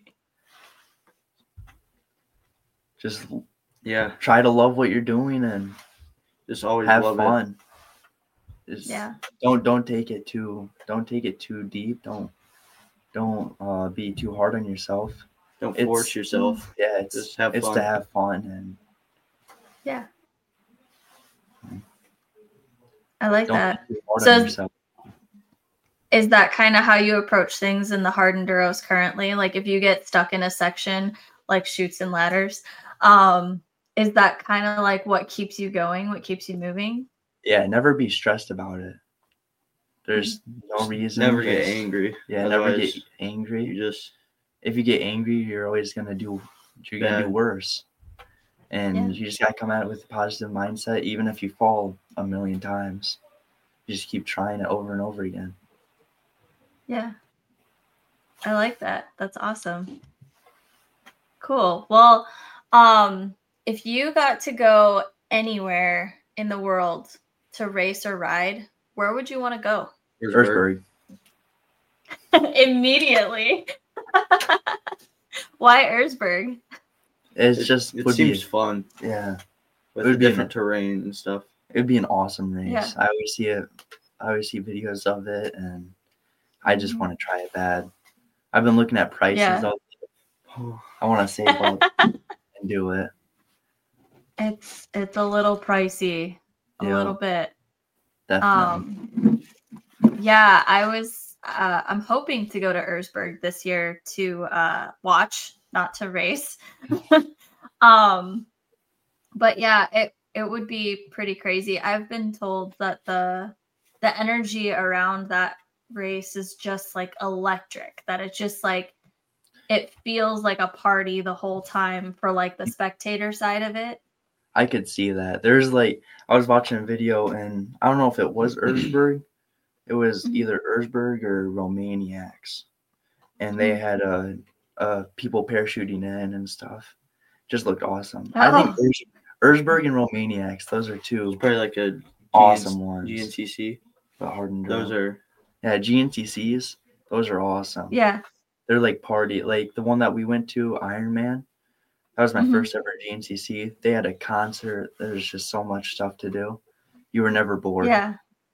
S2: Just
S3: yeah.
S2: try to love what you're doing and
S3: Just always
S2: have
S3: love it.
S2: fun. Just
S1: Yeah.
S2: don't don't take it too don't take it too deep. Don't don't uh, be too hard on yourself.
S3: Don't
S2: It's-
S3: force yourself.
S2: Yeah, it's
S3: Just have
S2: it's
S3: fun.
S2: to have fun and
S1: Yeah. I like
S2: Don't
S1: that.
S2: think too hard
S1: So
S2: on
S1: is,
S2: yourself.
S1: is that kind of how you approach things in the hard enduros currently? Like if you get stuck in a section like chutes and ladders, um, is that kind of like what keeps you going, what keeps you moving?
S2: Yeah, never be stressed about it. There's no reason.
S3: Never get
S2: 'cause-
S3: angry.
S2: Yeah, never get
S3: Otherwise,
S2: angry.
S3: You just
S2: If you get angry, you're always gonna do. You're gonna do
S3: Bad.
S2: worse. And
S1: Yeah.
S2: you just gotta come at it with a positive mindset, even if you fall a million times. You just keep trying it over and over again.
S1: Yeah. I like that. That's awesome. Cool. Well, um, if you got to go anywhere in the world to race or ride, where would you want to go?
S2: Erzberg.
S1: Immediately. Why Erzberg?
S2: It's
S3: It,
S2: just
S3: it
S2: would
S3: seems
S2: be
S3: fun
S2: yeah.
S3: with
S2: It would
S3: the
S2: be an-
S3: different terrain and stuff.
S2: It would be an awesome race.
S1: Yeah.
S2: I always see it. I always see videos of it, and I just
S1: Mhm.
S2: want to try it bad. I've been looking at prices.
S1: Yeah.
S2: Of, I want to save up and do it.
S1: It's it's a little pricey, a
S2: Yeah.
S1: little bit.
S2: Definitely.
S1: Um, yeah, I was. Uh, I'm hoping to go to Erzberg this year to uh, watch, not to race. um, but yeah, it it would be pretty crazy. I've been told that the the energy around that race is just like electric. That it's just like it feels like a party the whole time for like the spectator side of it.
S2: I could see that. There's like I was watching a video, and I don't know if it was Erzberg. It was
S1: Mhm.
S2: either Erzberg or Romaniacs, and they
S1: Mhm.
S2: had uh, uh people parachuting in and stuff. Just looked awesome. I think
S1: Oh.
S2: Erz- Erzberg and Romaniacs, those are two
S3: It's probably like a
S2: awesome ones.
S3: G N C C.
S2: But hard and
S3: Those are
S2: yeah, G N C Cs. Those are awesome.
S1: Yeah.
S2: They're like party, like the one that we went to, Iron Man. That was my
S1: Mhm.
S2: first ever G N C C. They had a concert. There's just so much stuff to do. You were never bored.
S1: Yeah.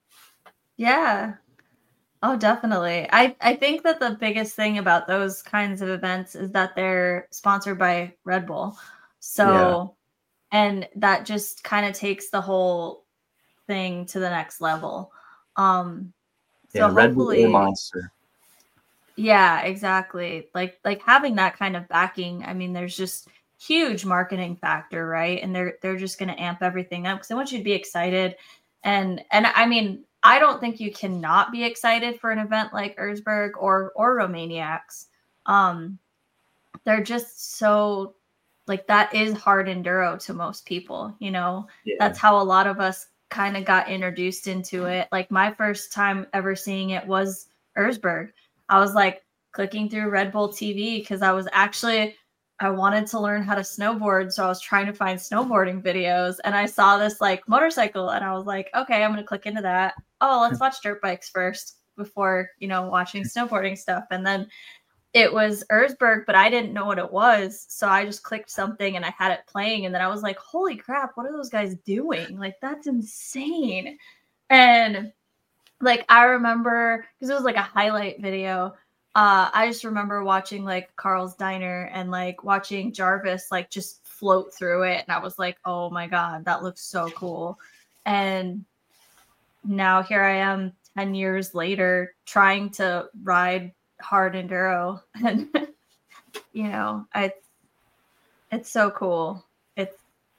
S1: Yeah. Oh, definitely. I, I think that the biggest thing about those kinds of events is that they're sponsored by Red Bull. So, and that just kind of takes the whole thing to the next level. Um, so
S2: Yeah, Red Bull
S1: hopefully,
S2: or Monster.
S1: yeah, exactly. Like, like having that kind of backing. I mean, there's just huge marketing factor, right? And they're, they're just going to amp everything up because they want you to be excited. And, and I mean, I don't think you cannot be excited for an event like Erzberg or or Romaniacs. Um, they're just so like that is hard enduro to most people, you know.
S2: Yeah.
S1: That's how a lot of us kind of got introduced into it. Like my first time ever seeing it was Erzberg. I was like clicking through Red Bull T V because I was actually I wanted to learn how to snowboard, so I was trying to find snowboarding videos, and I saw this like motorcycle, and I was like, okay, I'm gonna click into that. Oh, let's watch dirt bikes first before, you know, watching snowboarding stuff. And then it was Erzberg, but I didn't know what it was, so I just clicked something and I had it playing, and then I was like, holy crap, what are those guys doing? Like, that's insane. And like I remember because it was like a highlight video. Uh, I just remember watching like Carl's Diner and like watching Jarvis like just float through it. And I was like, oh my God, that looks so cool. And now here I am ten years later trying to ride hard enduro. And, you know, I, it's so cool. It's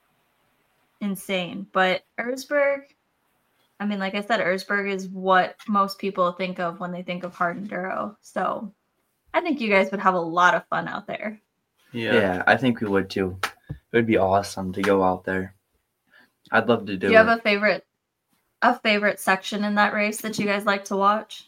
S1: insane. But Erzberg, I mean, like I said, Erzberg is what most people think of when they think of hard enduro. So I think you guys would have a lot of fun out there.
S2: Yeah.
S3: yeah.
S2: I think we would too. It would be awesome to go out there. I'd love to do,
S1: Do you
S2: it.
S1: have a favorite a favorite section in that race that you guys like to watch?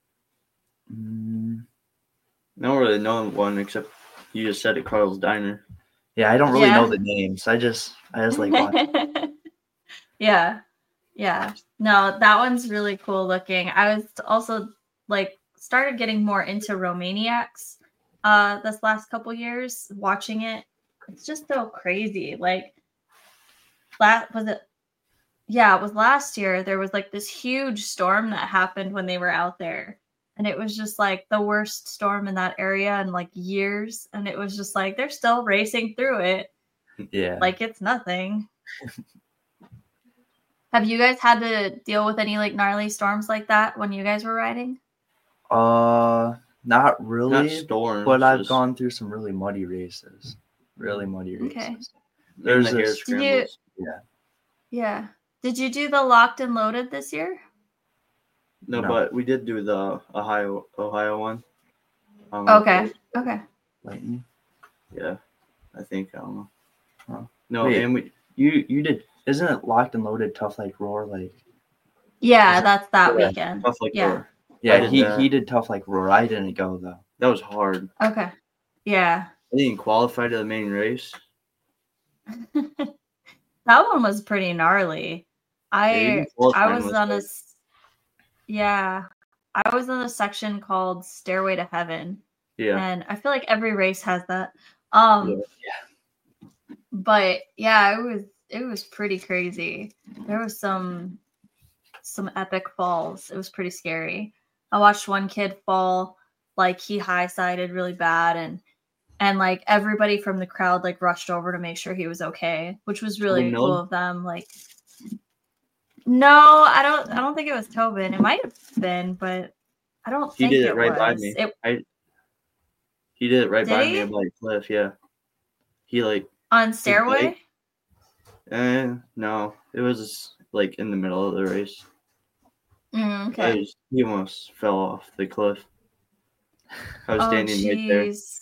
S2: Mm,
S3: I don't really know one except you just said it, Carl's Diner.
S2: yeah, I don't really
S1: Yeah.
S2: know the names. I just I just like watching.
S1: Yeah. Yeah. No, that one's really cool looking. I was also like started getting more into Romaniacs uh this last couple years watching it. It's just so crazy. Like that was it yeah, it was last year. There was like this huge storm that happened when they were out there. And it was just like the worst storm in that area in like years. And it was just like they're still racing through it
S2: Yeah.
S1: like it's nothing. Have you guys had to deal with any like gnarly storms like that when you guys were riding?
S2: Uh, not really.
S3: Not storms,
S2: but I've
S3: just-
S2: gone through some really muddy races. Really muddy races.
S1: Okay.
S3: There's
S2: There's
S3: the hair
S2: this,
S1: Did you-
S3: scrambles.
S1: Yeah. Did you do the locked and loaded this year?
S3: No,
S2: No.
S3: but we did do the Ohio Ohio one. Um,
S1: Okay. Okay.
S2: lightning.
S3: Yeah, I think I don't know.
S2: Huh.
S3: No,
S2: Wait.
S3: and we
S2: You you did isn't it locked and loaded tough like roar like
S1: Yeah,
S2: Is it-
S1: that's that
S2: yeah,
S1: weekend.
S3: tough like
S1: Yeah.
S3: roar.
S2: yeah
S3: did
S2: he
S3: that.
S2: he did tough like roar. I didn't go though.
S3: That was hard.
S1: Okay. Yeah.
S3: I didn't qualify to the main race.
S1: That one was pretty gnarly.
S3: Yeah,
S1: I
S3: even
S1: I
S3: qualifying
S1: was
S3: was
S1: on a
S3: hard.
S1: s- yeah, I was on a section called Stairway to Heaven,
S3: Yeah,
S1: and I feel like every race has that. Um, but yeah, it was it was pretty crazy. There was some some epic falls. It was pretty scary. I watched one kid fall, like he high sided really bad, and and like everybody from the crowd like rushed over to make sure he was okay, which was really
S3: Tobin
S1: cool
S3: Miller?
S1: of them. Like, no, I don't. I don't think it was Tobin. It might have been, but I don't
S3: he
S1: think
S3: did it
S1: it
S3: right
S1: was.
S3: by me.
S1: It,
S3: I he did it right
S1: Did
S3: by
S1: he?
S3: me above the cliff. Yeah, he like
S1: on Stairway.
S3: bike- eh, no, it was like in the middle of the race.
S1: Mm,
S3: I
S1: okay.
S3: was- he almost fell off the cliff. I was
S1: Oh
S3: standing right there.
S1: jeez.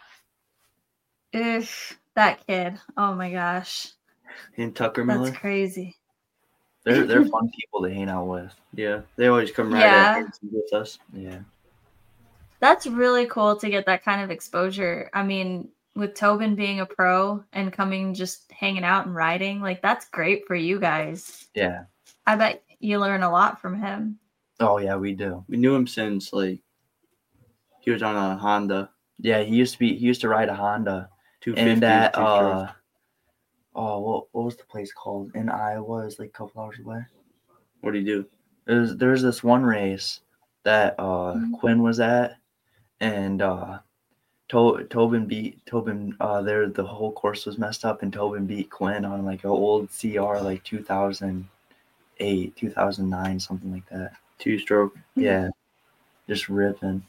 S1: Ugh, that kid. Oh my gosh,
S3: And Tucker
S1: that's
S3: Miller.
S1: crazy.
S2: They're they're fun people to hang out with.
S3: Yeah, they always come right
S1: Yeah.
S3: up with us.
S2: Yeah.
S1: That's really cool to get that kind of exposure. I mean, with Tobin being a pro and coming just hanging out and riding, like that's great for you guys.
S2: Yeah.
S1: I bet you learn a lot from him.
S2: Oh yeah, we do.
S3: We knew him since like he was on a Honda
S2: Yeah, he used to be he used to ride a Honda
S3: two fifty.
S2: and at
S3: two stroke.
S2: uh oh what what was the place called in Iowa? It was like a couple hours away.
S3: What do you do?
S2: There's there's this one race that uh
S1: Mhm.
S2: Quinn was at, and uh to- Tobin beat Tobin. Uh, there the whole course was messed up, and Tobin beat Quinn on like an old C R, like two thousand eight, two thousand nine, something like that.
S3: Two stroke.
S2: Yeah, just ripping.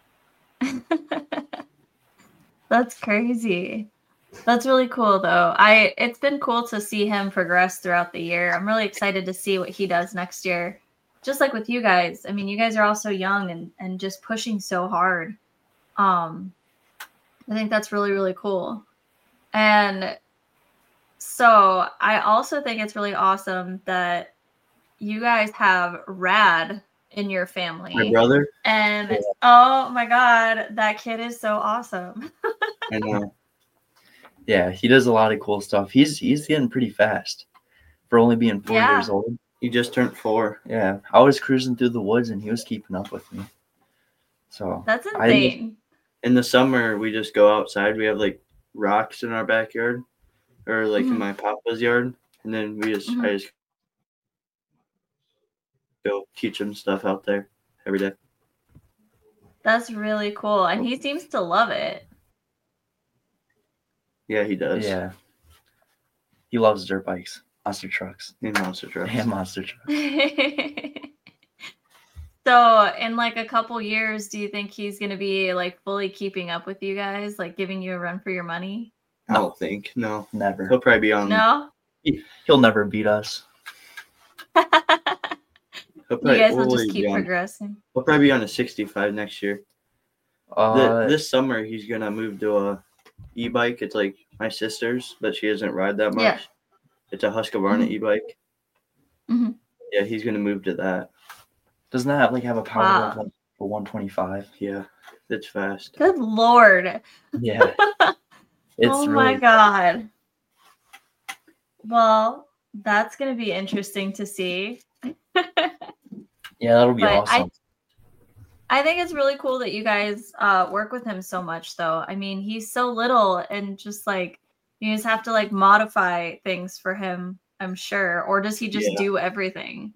S1: That's crazy. That's really cool though. I it's been cool to see him progress throughout the year. I'm really excited to see what he does next year. Just like with you guys. I mean, you guys are all so young and and just pushing so hard. Um I think that's really really cool. And so, I also think it's really awesome that you guys have Rad in your family.
S3: My brother.
S1: And
S2: Yeah.
S1: oh my god, that kid is so awesome.
S3: I know.
S2: Yeah, he does a lot of cool stuff. He's he's getting pretty fast for only being four
S1: Yeah.
S2: years old.
S3: He just turned four.
S2: Yeah, I was cruising through the woods, and he was keeping up with me. So
S1: That's
S2: I-
S1: insane.
S3: In the summer, we just go outside. We have like rocks in our backyard, or like
S1: Mhm.
S3: in my papa's yard, and then we just
S1: Mhm.
S3: I just go teach him stuff out there every day.
S1: That's really cool. And he seems to love it.
S3: Yeah, he does.
S2: yeah, he loves dirt bikes, monster trucks,
S3: And monster trucks.
S2: and monster trucks.
S1: So, in like a couple years, do you think he's going to be like fully keeping up with you guys, like giving you a run for your money?
S3: I don't think. No.
S2: Never.
S3: He'll probably be on.
S1: No?
S2: He'll never beat us.
S3: He'll
S1: You
S3: probably,
S1: guys
S3: what
S1: will
S3: will
S1: just
S3: he
S1: keep
S3: be on?
S1: progressing.
S3: He'll probably be on a sixty-five next year.
S2: Uh,
S3: Th- this summer, he's gonna move to a e-bike. It's like my sister's, but she doesn't ride that much.
S1: Yeah.
S3: It's a Husqvarna
S1: Mhm.
S3: e-bike.
S1: Mhm.
S3: Yeah, he's gonna move to that.
S2: doesn't that have, like have a power
S1: Wow.
S2: of like a one twenty-five?
S3: Yeah, it's fast.
S1: Good Lord.
S2: Yeah, it's
S1: oh
S2: really
S1: my God. Well, that's going to be interesting to see.
S2: yeah, that'll be
S1: But I-
S2: awesome.
S1: I think it's really cool that you guys uh, work with him so much, though. I mean, he's so little, and just like you just have to like modify things for him, I'm sure. Or does he just
S3: Yeah.
S1: do everything?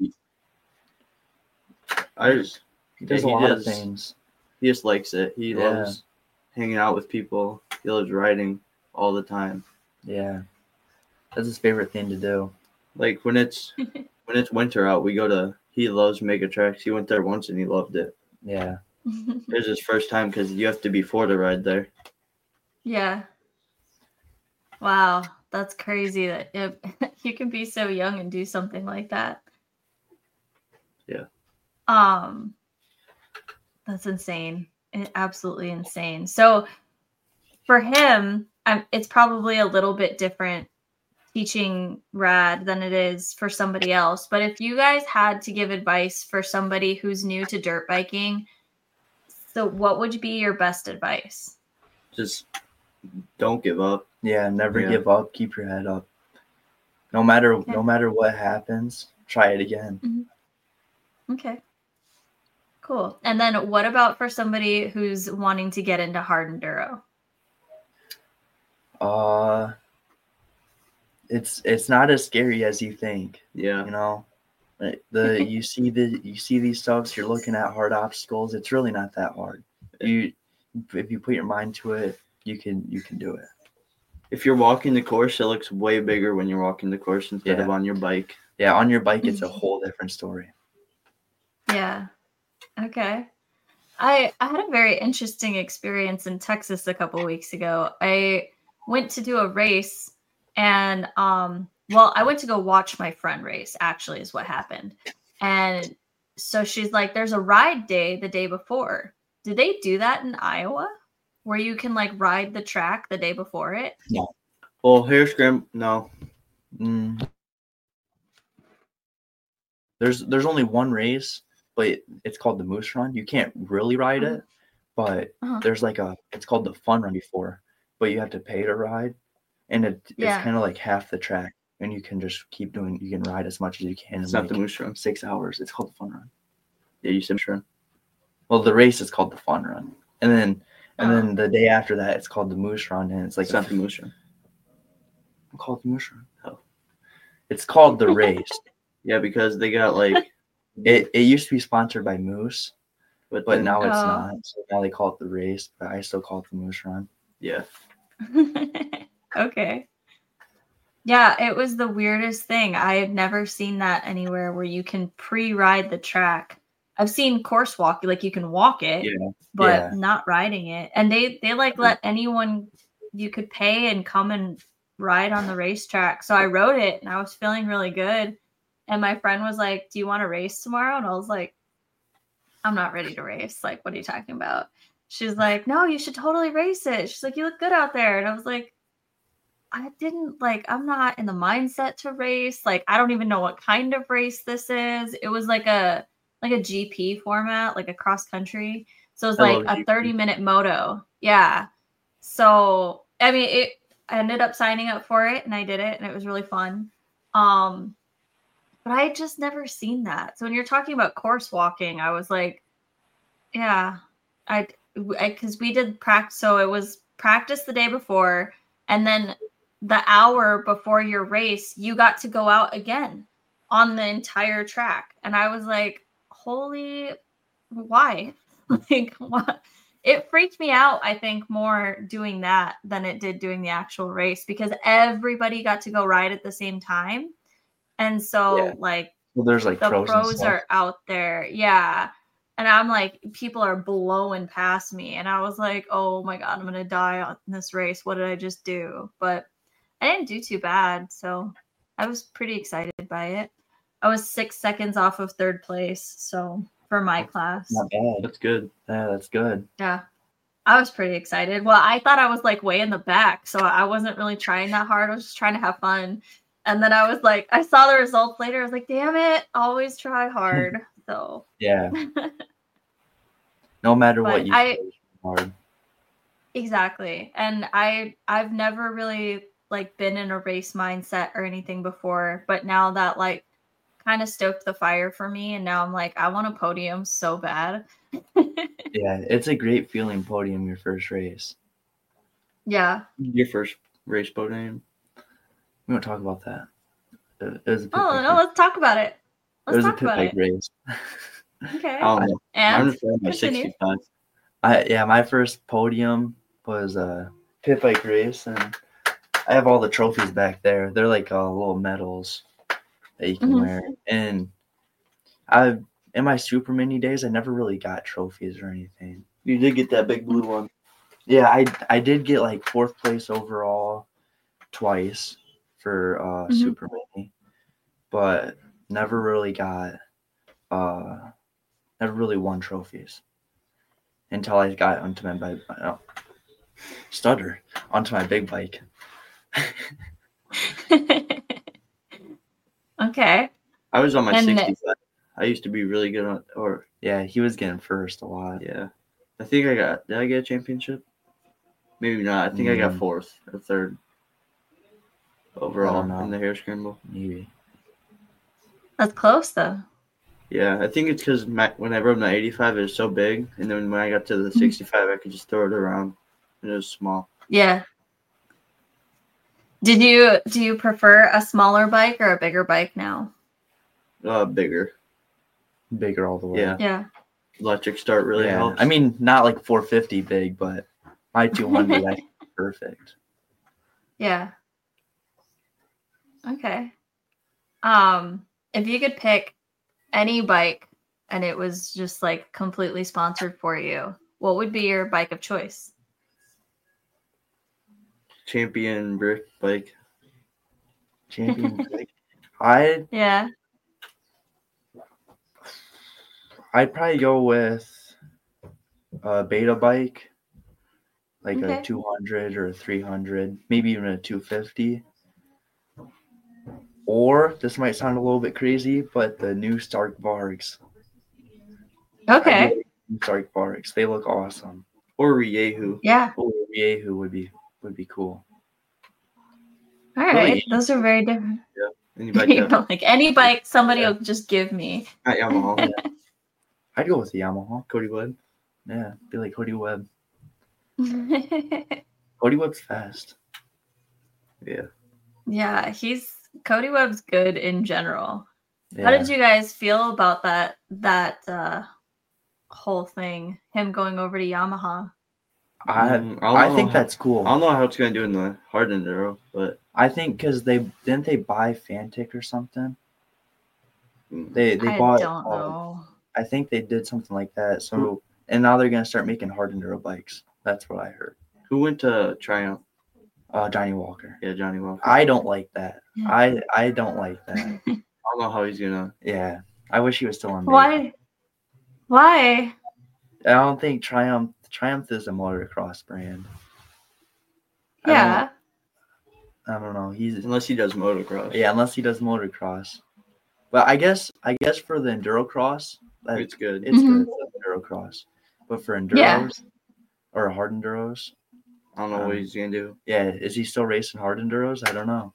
S3: I just
S2: He does
S3: yeah,
S2: a
S3: he
S2: lot
S3: does.
S2: of things.
S3: he just likes it. He
S2: Yeah.
S3: loves hanging out with people. He loves riding all the time.
S2: Yeah, that's his favorite thing to do.
S3: Like when it's when it's winter out, we go to. He loves Mega Tracks. He went there once and he loved it.
S2: Yeah.
S3: It was his first time because you have to be four to ride there.
S1: Yeah. Wow, that's crazy that it, you can be so young and do something like that.
S3: Yeah.
S1: Um, that's insane. It, absolutely insane. So for him, um, it's probably a little bit different teaching Rad than it is for somebody else. But if you guys had to give advice for somebody who's new to dirt biking, so what would be your best advice?
S3: Just don't give up.
S2: Yeah, never
S3: Yeah.
S2: give up. Keep your head up. No matter
S1: Okay.
S2: no matter what happens, try it again.
S1: Mm-hmm. Okay. Cool. And then what about for somebody who's wanting to get into hard enduro?
S2: Uh it's it's not as scary as you think.
S3: Yeah.
S2: You know, Like, the you see the you see these stuffs. You're looking at hard obstacles. It's really not that hard. You if you put your mind to it, you can you can do it.
S3: If you're walking the course, it looks way bigger when you're walking the course instead
S2: Yeah.
S3: of on your bike.
S2: Yeah, on your bike, it's a whole different story.
S1: Yeah. Okay. I I had a very interesting experience in Texas a couple weeks ago. I went to do a race and um well, I went to go watch my friend race, actually, is what happened. And so she's like, there's a ride day the day before. Did they do that in Iowa? Where you can like ride the track the day before it?
S3: Well, here's Graham. No.
S2: Mm. There's there's only one race, but it's called the Moose Run. You can't really ride
S1: Uh-huh.
S2: it, but
S1: Uh-huh.
S2: there's like a it's called the Fun Run before, but you have to pay to ride, and it,
S1: Yeah.
S2: it's kind of like half the track, and you can just keep doing. You can ride as much as you can
S3: It's
S2: in
S3: not
S2: like
S3: the Moose Run.
S2: six hours. It's called the Fun Run.
S3: Yeah, you said Moose Run.
S2: Well, the race is called the Fun Run, and then and
S1: Oh.
S2: then the day after that, it's called the Moose Run, and it's like
S3: It's not the Moose Run.
S2: called the Moose Run. Oh, it's called the race.
S3: Yeah, because they got like,
S2: It it used to be sponsored by Moose,
S3: but,
S2: but
S3: then-
S2: now it's
S1: Oh.
S2: not. So now they call it the race, but I still call it the Moose Run.
S3: yeah.
S1: Okay. Yeah, it was the weirdest thing. I have never seen that anywhere where you can pre-ride the track. I've seen course walk, like you can walk it,
S3: Yeah.
S1: but
S2: Yeah.
S1: not riding it. And they they like let anyone you could pay and come and ride on the racetrack. So I rode it and I was feeling really good. And my friend was like, "Do you want to race tomorrow?" And I was like, "I'm not ready to race. Like, what are you talking about?" She's like, "No, you should totally race it." She's like, "You look good out there." And I was like, I didn't like, I'm not in the mindset to race. Like, I don't even know what kind of race this is. It was like a, like a G P format, like a cross country. So it was
S3: I
S1: like
S3: love
S1: a
S3: G P.
S1: thirty minute moto. Yeah. So, I mean, it, I ended up signing up for it and I did it and it was really fun. Um, but I had just never seen that. So when you're talking about course walking, I was like, yeah, I, because we did practice. So it was practice the day before. And then the hour before your race, you got to go out again on the entire track. And I was like, holy, why? Like, what? It freaked me out, I think, more doing that than it did doing the actual race because everybody got to go ride at the same time. And so,
S3: Yeah.
S1: like,
S2: Well, there's like
S1: the
S2: pros,
S1: pros,
S2: and stuff.
S1: are out there. Yeah. And I'm like, people are blowing past me. And I was like, oh my God, I'm going to die on this race. What did I just do? But I didn't do too bad. So I was pretty excited by it. I was six seconds off of third place. So for my class.
S2: Not bad.
S3: That's good.
S2: Yeah, that's good.
S1: Yeah. I was pretty excited. Well, I thought I was like way in the back. So I wasn't really trying that hard. I was just trying to have fun. And then I was like, I saw the results later. I was like, damn it, always try hard. So
S2: Yeah. No matter
S1: But
S2: what you
S1: I-
S2: do, it's hard.
S1: exactly. And I I've never really like been in a race mindset or anything before, but now that like kind of stoked the fire for me and now I'm like I want a podium so bad.
S2: Yeah, it's a great feeling podium your first race.
S1: Yeah.
S3: Your first race podium.
S2: We won't talk about that. It was a pit
S1: Oh,
S2: bike
S1: no,
S2: race.
S1: let's talk about it.
S2: It
S1: Let's
S2: was a
S1: talk
S2: pit
S1: about
S2: bike
S1: it.
S2: race.
S1: Okay.
S3: I don't know. I'm
S1: And
S3: just my
S1: continue.
S3: sixty-five.
S2: I yeah, my first podium was a pit bike race, and I have all the trophies back there. They're like uh, little medals, that you can
S1: Mhm.
S2: wear. And I, in my super mini days, I never really got trophies or anything.
S3: You did get that big blue one.
S2: Yeah, I I did get like fourth place overall twice for uh,
S1: Mhm.
S2: super mini, but never really got uh never really won trophies until I got onto my bike. Oh, stutter onto my big bike.
S1: Okay.
S3: I was on my
S1: And-
S3: sixty-five. I used to be really good on, or
S2: Yeah, he was getting first a lot.
S3: yeah. I think I got. Did I get a championship? Maybe not. I think I got
S2: Mm.
S3: fourth or third
S2: I
S3: overall
S2: don't know.
S3: in the hair scramble.
S2: Maybe.
S1: That's close though.
S3: Yeah, I think it's because when I rode my eighty-five, it was so big, and then when I got to the
S1: Mhm.
S3: sixty-five, I could just throw it around, and it was small.
S1: Yeah. Did you do you prefer a smaller bike or a bigger bike now?
S3: Uh, bigger.
S2: Bigger all the way.
S3: Yeah.
S1: Yeah.
S3: Electric start really
S2: yeah.
S3: helps.
S2: I mean, not like four fifty big, but my two hundred, I think is perfect.
S1: Yeah. Okay. Um, if you could pick any bike and it was just like completely sponsored for you, what would be your bike of choice?
S3: Champion brick bike.
S2: Champion bike. I
S1: Yeah.
S2: I'd probably go with a beta bike, like
S1: Okay.
S2: a two hundred or a three hundred, maybe even a two fifty. Or this might sound a little bit crazy, but the new Stark Vargs.
S1: Okay.
S2: I'd go with new Stark Vargs. They look awesome.
S3: Or Riehu.
S1: Yeah.
S2: Or Riehu would be would be cool.
S1: All right.
S2: Really?
S1: Those are very different.
S3: Any bike that,
S1: Like any bike somebody
S2: Yeah.
S1: will just give me.
S3: not Yamaha.
S2: I'd go with the Yamaha.
S3: Cody Webb.
S2: Yeah, be like Cody Webb. Cody Webb's fast.
S3: Yeah.
S1: Yeah, he's Cody Webb's good in general.
S2: Yeah.
S1: How did you guys feel about that that uh whole thing? Him going over to Yamaha?
S2: I
S3: Mm, I don't
S2: I
S3: know
S2: think
S3: how-
S2: that's cool.
S3: I don't know how it's gonna do in the hard enduro, but
S2: I think because they didn't they buy Fantic or something.
S3: mm,
S2: They they
S1: I
S2: bought.
S1: don't
S2: uh,
S1: know.
S2: I think they did something like that. So and now they're gonna start making hard enduro bikes. That's what I heard.
S3: who went to Triumph?
S2: Uh, Johnny Walker.
S3: Yeah, Johnny Walker.
S2: I don't like that.
S1: Yeah.
S2: I I don't like that.
S3: I don't know how he's gonna.
S2: Yeah, I wish he was still on.
S1: Why? Why?
S2: I don't think Triumph Triumph is a motocross brand. I don't-
S1: Yeah.
S2: I don't know. He's
S3: Unless he does motocross.
S2: yeah, unless he does motocross. But I guess I guess for the endurocross, that,
S3: It's good.
S2: it's
S1: Mhm.
S2: good for endurocross. But for enduros
S1: Yeah.
S2: or hard enduros,
S3: I don't know what
S2: um,
S3: he's gonna do.
S2: yeah, is he still racing hard enduros? I don't know.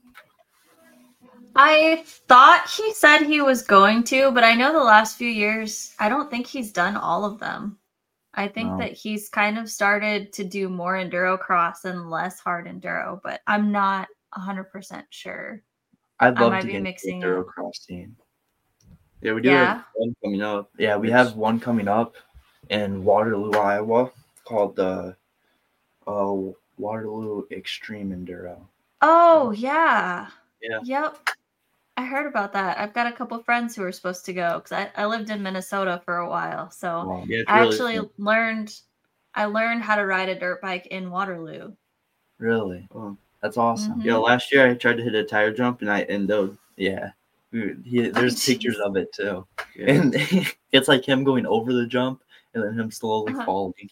S1: I thought he said he was going to, but I know the last few years, I don't think he's done all of them. I think
S2: No.
S1: that he's kind of started to do more enduro cross and less hard enduro, but I'm not one hundred percent sure.
S2: I'd
S1: I
S2: love
S1: might
S2: to
S1: be
S2: get into
S1: mixing
S2: the
S1: up.
S2: endurocross scene.
S3: Yeah, we do
S1: Yeah.
S3: have one coming up.
S2: Yeah, we
S3: It's-
S2: have one coming up in Waterloo, Iowa, called the uh, Waterloo Extreme Enduro.
S1: Oh, yeah.
S3: Yeah.
S1: Yep. I heard about that. I've got a couple friends who are supposed to go because I, I lived in Minnesota for a while. So
S2: Wow.
S3: Yeah, it's
S1: I
S3: really
S1: actually
S3: fun.
S1: learned I learned how to ride a dirt bike in Waterloo.
S2: Really?
S3: Oh.
S2: That's awesome.
S1: Mhm.
S3: Yeah, last year I tried to hit a tire jump and I endoed.
S2: Yeah. We- He, there's
S1: jeez.
S2: pictures of it too.
S3: Yeah.
S2: And it's like him going over the jump and then him slowly
S1: Uh-huh.
S2: falling.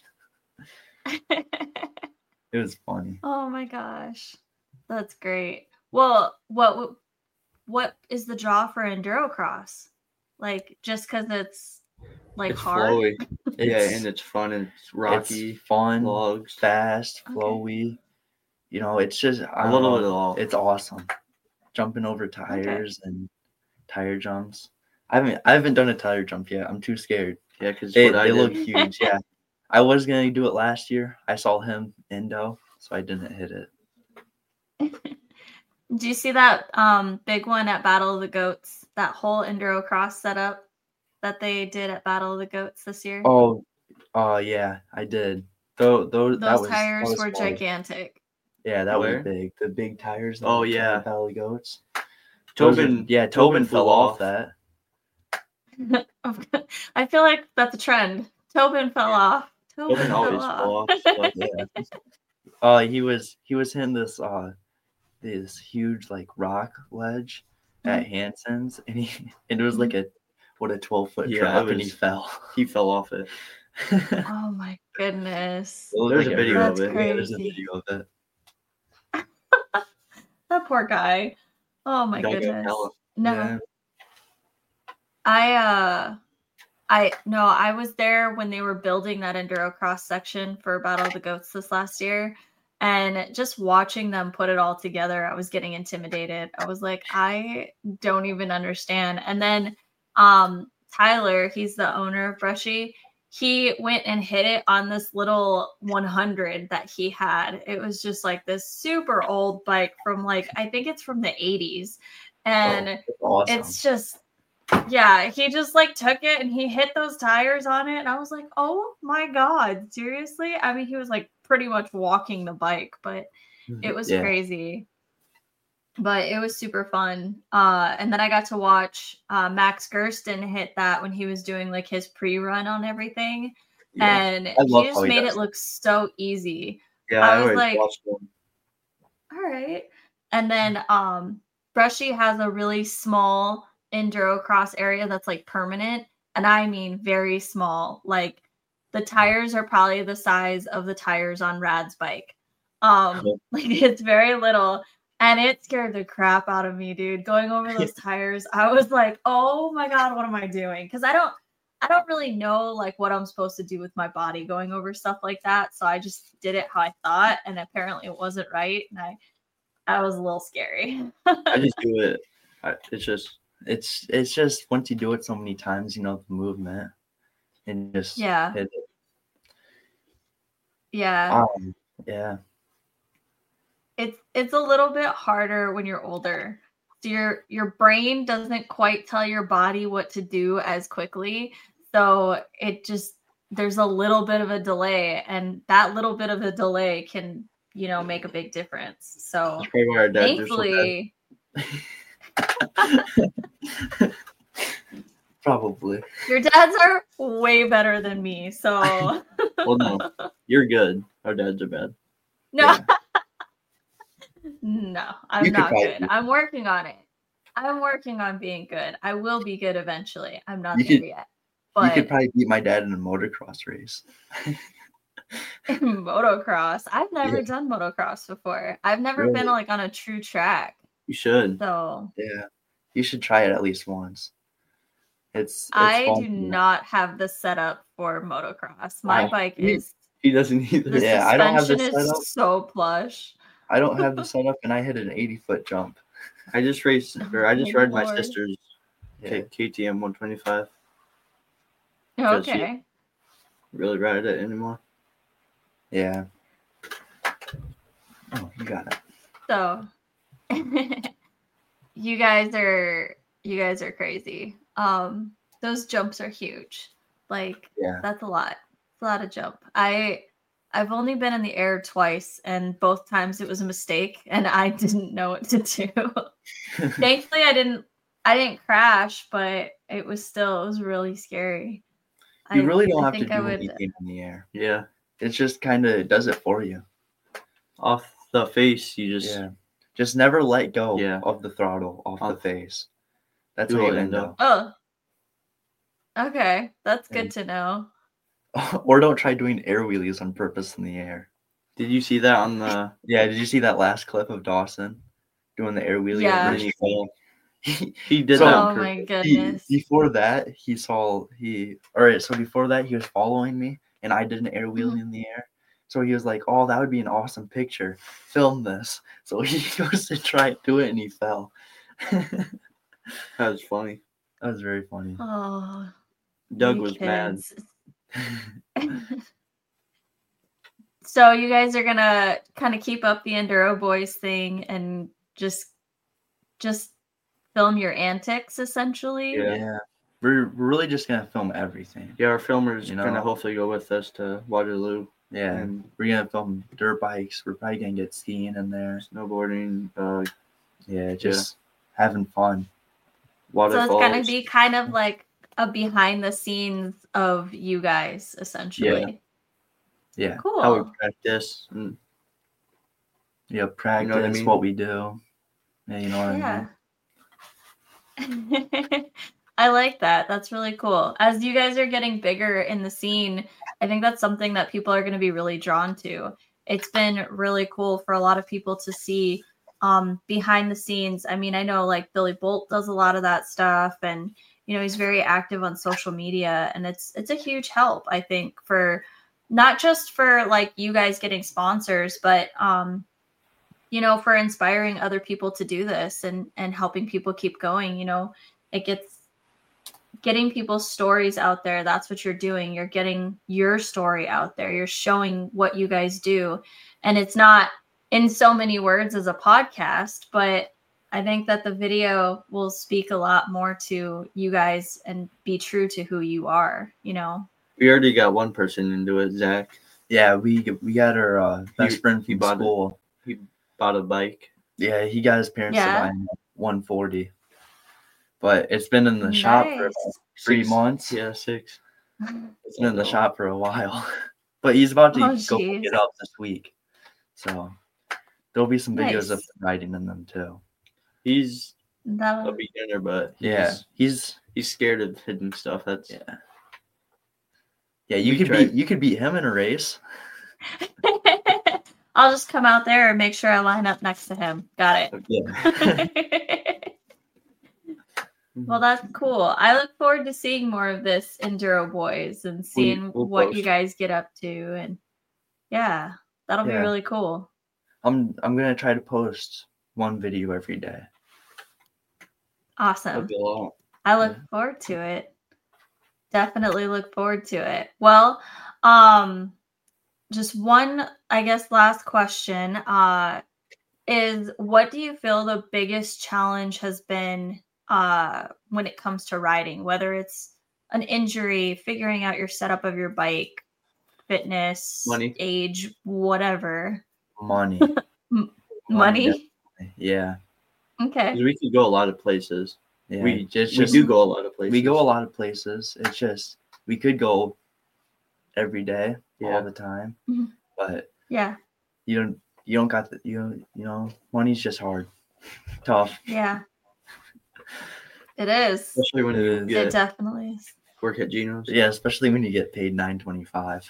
S2: It was funny.
S1: Oh my gosh. That's great. Well, what what is the draw for endurocross? Like just cuz it's like
S3: it's
S1: hard?
S3: flowy. Yeah,
S2: It's,
S3: and it's fun and it's
S2: it's
S3: rocky.
S2: fun,
S3: Logs.
S2: fast,
S1: Okay.
S2: flowy. You know, it's just I
S3: A
S2: don't
S3: little
S2: know,
S3: bit of all.
S2: It's awesome. Jumping over tires and tire jumps. I haven't I haven't done a tire jump yet. I'm too scared.
S3: Yeah, because
S2: They,
S3: what I
S2: they
S3: did.
S2: look huge. Yeah, I was gonna do it last year. I saw him endo, so I didn't hit it.
S1: Do you see that um big one at Battle of the Goats? That whole endurocross setup that they did at Battle of the Goats this year?
S2: Oh, uh, yeah, I did. Though, those that
S1: Those
S2: was that
S1: tires
S2: was
S1: were
S2: fun.
S1: gigantic.
S2: Yeah, that
S3: Where?
S2: was big. The big tires. that
S3: Oh,
S2: were
S3: yeah.
S2: Valley Goats. Those are-
S3: Tobin,
S2: yeah, Tobin,
S3: flew
S2: fell off that.
S1: I feel like that's a trend. Tobin fell off. Tobin,
S3: Tobin
S1: fell
S3: always
S1: off.
S3: fell off. So.
S2: Yeah. Uh, he was he was hitting this uh this huge like rock ledge at Hanson's, and he and it was like a what a twelve foot
S3: Yeah,
S2: drop,
S3: it
S2: and he
S3: was-
S2: fell.
S3: He fell off it.
S1: Oh my goodness.
S2: It looked
S3: There's
S2: like
S3: a video
S1: That's
S3: of it.
S2: Yeah, there's a
S1: crazy.
S2: video of it.
S1: That poor guy. Oh my
S3: Dug up
S1: goodness.
S3: hella.
S1: No.
S2: Yeah.
S1: I uh I no, I was there when they were building that enduro cross section for Battle of the Goats this last year. And just watching them put it all together, I was getting intimidated. I was like, I don't even understand. And then um Tyler, he's the owner of Brushy, he went and hit it on this little one hundred that he had. It was just like this super old bike from like, I think it's from the eighties. And
S2: Oh, that's awesome.
S1: it's just, yeah, he just like took it and he hit those tires on it. And I was like, oh my God, seriously? I mean, he was like pretty much walking the bike, but it was
S2: Yeah.
S1: crazy. But it was super fun. Uh, and then I got to watch uh, Max Gersten hit that when he was doing like his pre-run on everything.
S2: Yeah.
S1: And
S2: I love
S1: he
S2: how
S1: just
S2: he
S1: made
S2: does
S1: it look so easy.
S3: Yeah,
S1: I
S3: I,
S1: was
S3: always
S1: like-
S3: watched them.
S1: All right. And then um Brushy has a really small enduro cross area that's like permanent. And I mean very small. Like the tires are probably the size of the tires on Rad's bike. Um
S3: Cool.
S1: like it's very little. And it scared the crap out of me, dude. Going over those tires, I was like, oh my God, what am I doing? Because I don't I don't really know like what I'm supposed to do with my body going over stuff like that. So I just did it how I thought, and apparently it wasn't right. And I I was a little scary.
S3: I just do it. I, it's just
S2: It's it's just once you do it so many times, you know the movement, and just
S1: Yeah.
S2: hit it.
S1: Yeah.
S2: Um, yeah.
S1: It's it's a little bit harder when you're older. So your your brain doesn't quite tell your body what to do as quickly. So it just there's a little bit of a delay, and that little bit of a delay can, you know, make a big difference. So
S3: that's probably why our dads are so bad.
S1: thankfully,
S2: Probably.
S1: your dads are way better than me. So
S3: Well, no, you're good. Our dads are bad.
S1: no.
S2: Yeah.
S1: No, I'm
S2: You could
S1: not
S2: probably
S1: good.
S2: be-
S1: I'm working on it. I'm working on being good. I will be good eventually. I'm not
S2: You
S1: there
S2: could-
S1: yet.
S2: You
S1: But
S2: could probably beat my dad in a motocross race.
S1: motocross, I've never
S2: Yeah.
S1: done motocross before. I've never
S2: Really?
S1: been like on a true track.
S3: You should.
S1: So
S2: Yeah. You should try it at least once. It's, it's
S1: I
S2: fun
S1: do
S2: to-
S1: not have the setup for motocross. My
S3: Wow.
S1: bike
S3: You-
S1: is
S3: He doesn't either.
S1: the
S2: Yeah, I don't have
S1: suspension
S2: this
S1: is
S2: setup.
S1: so plush.
S2: I don't have the setup, and I hit an eighty foot jump.
S3: I just raced, or I just
S1: Oh,
S3: rode my
S1: Lord.
S3: sister's
S2: Yeah.
S3: K- KTM one twenty-five. Because she-
S1: Okay.
S3: Really ride it anymore.
S2: Yeah. Oh, you got it.
S1: So you guys are you guys are crazy. Um those jumps are huge. Like
S2: Yeah.
S1: that's a lot. It's a lot of jump. I I've only been in the air twice, and both times it was a mistake and I didn't know what to do. Thankfully I didn't I didn't crash, but it was still it was really scary.
S2: You
S1: I-
S2: really don't
S1: I
S2: have to
S1: think
S2: do
S1: I would
S2: anything in the air.
S3: Yeah.
S2: It's just kind of it does it for you.
S3: Off the face, you just
S2: Yeah. Just never let go
S3: Yeah.
S2: of the throttle off the
S3: Off-
S2: face. That's
S3: Do
S2: how
S3: a
S2: you end
S3: endo.
S1: Oh. Okay, that's good
S2: And-
S1: to know.
S2: up. Or don't try doing air wheelies on purpose in the air.
S3: Did you see that on the?
S2: Yeah, did you see that last clip of Dawson doing the air wheelie?
S1: Yeah.
S2: over
S3: And he
S2: his-
S3: fell.
S2: He,
S3: He did
S2: So-
S3: that
S1: Oh
S3: on
S1: my
S3: purpose.
S2: he-
S1: goodness.
S2: before that, he saw he. All right, so before that, he was following me, and I did an air wheelie
S1: Mm-hmm.
S2: in the air. So he was like, "Oh, that would be an awesome picture. Film this." So he goes to try to do it, and he fell. that
S3: That was funny.
S2: was very funny.
S1: Oh,
S3: Doug
S1: you
S3: was mad.
S1: kids. So you guys are gonna kind of keep up the Enduro Boys thing and just just film your antics essentially.
S3: Yeah.
S2: Yeah, we're, we're really just gonna film everything.
S3: Yeah, our filmers
S2: You
S3: gonna
S2: know.
S3: hopefully go with us to Waterloo
S2: Yeah,
S3: and
S2: we're gonna film dirt bikes. We're probably gonna get skiing in there.
S3: snowboarding. Uh,
S2: Yeah, just having fun.
S3: Waterfalls.
S1: So it's gonna be kind of like a behind the scenes of you guys, essentially.
S2: Yeah.
S1: Cool.
S3: How we practice. And,
S2: Yeah, practice
S3: what I mean?
S2: what we do. Yeah, you know what I mean?
S1: I like that. That's really cool. As you guys are getting bigger in the scene, I think that's something that people are going to be really drawn to. It's been really cool for a lot of people to see um, behind the scenes. I mean, I know like Billy Bolt does a lot of that stuff, and you know he's very active on social media, and it's it's a huge help, I think, for not just for like you guys getting sponsors, but um, you know, for inspiring other people to do this and and helping people keep going. You know, it gets getting people's stories out there. That's what you're doing. You're getting your story out there. You're showing what you guys do. And it's not in so many words as a podcast, but I think that the video will speak a lot more to you guys and be true to who you are, you know?
S3: We already got one person into it, Zach.
S2: Yeah, we we got our uh, best
S3: He-
S2: friend
S3: he
S2: from
S3: bought it.
S2: school.
S3: He bought a bike.
S2: Yeah, he got his parents
S1: Yeah.
S2: to buy him a one forty. But it's been in the shop for about three
S3: Six-
S2: months.
S3: Yeah, six.
S2: It's been in the shop for a while. But he's about to
S1: Oh,
S2: go
S1: jeez.
S2: pick it up this week. So there'll be some videos of
S1: Nice.
S2: him riding in them too.
S3: He's a
S1: That'll-
S3: beginner, but he's,
S2: Yeah. He's
S3: he's scared of hidden stuff. That's
S2: yeah. Yeah, you
S3: We
S2: could
S3: tried.
S2: beat you could beat him in a race.
S1: I'll just come out there and make sure I line up next to him. Got
S2: Yeah.
S1: it. Well, that's cool. I look forward to seeing more of this Enduro Boys and seeing
S3: we'll
S1: what
S3: post.
S1: you guys get up to. And yeah, that'll be
S2: Yeah.
S1: really cool.
S2: I'm I'm gonna try to post one video every day.
S1: Awesome.
S3: that'd be a lot.
S1: I look
S2: Yeah.
S1: forward to it. Definitely look forward to it. Well, um, just one, I guess, last question uh, is what do you feel the biggest challenge has been uh, when it comes to riding, whether it's an injury, figuring out your setup of your bike, fitness,
S3: Money.
S1: age, whatever.
S2: Money.
S1: Money?
S2: Yeah.
S1: Okay.
S3: 'Cause we could go a lot of places.
S2: Yeah.
S3: we
S2: it's
S3: we
S2: just,
S3: do go a lot of places.
S2: we go a lot of places. It's just we could go every day,
S3: Yeah.
S2: all the time.
S1: Mhm.
S2: But
S1: Yeah.
S2: you don't you don't got the you know, you know, money's just hard. Tough.
S1: Yeah. It is.
S3: especially when
S2: It
S3: you
S2: is.
S1: It
S3: get
S1: definitely is.
S3: work at Geno's.
S2: Yeah, especially when you get paid nine twenty five.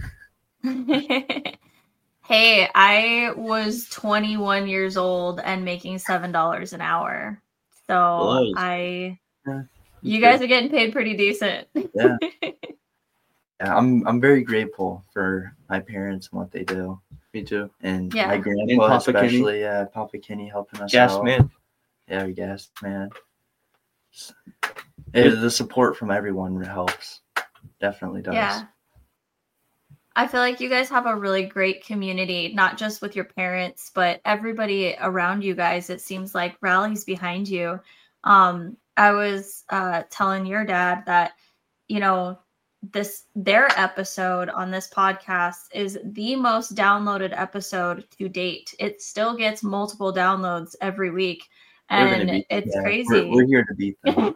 S1: Hey, I was twenty-one years old and making seven dollars an hour. So
S3: Nice.
S1: I,
S2: Yeah.
S1: you guys are getting paid pretty decent.
S2: Yeah. Yeah, I'm I'm very grateful for my parents and what they do.
S3: Me too.
S2: And
S1: Yeah.
S2: my
S3: And
S2: grandpa
S3: Papa Kenny.
S2: especially, yeah, Papa Kenny helping us
S3: Gas
S2: out.
S3: man.
S2: Yeah, gas man. Yeah, the support from everyone helps. Definitely does.
S1: Yeah. I feel like you guys have a really great community, not just with your parents, but everybody around you guys. It seems like rallies behind you. Um, I was uh, telling your dad that, you know, this their episode on this podcast is the most downloaded episode to date. It still gets multiple downloads every week,
S3: We're gonna
S1: and
S3: beat
S1: it's
S2: Yeah,
S1: crazy.
S2: We're, we're here to beat them.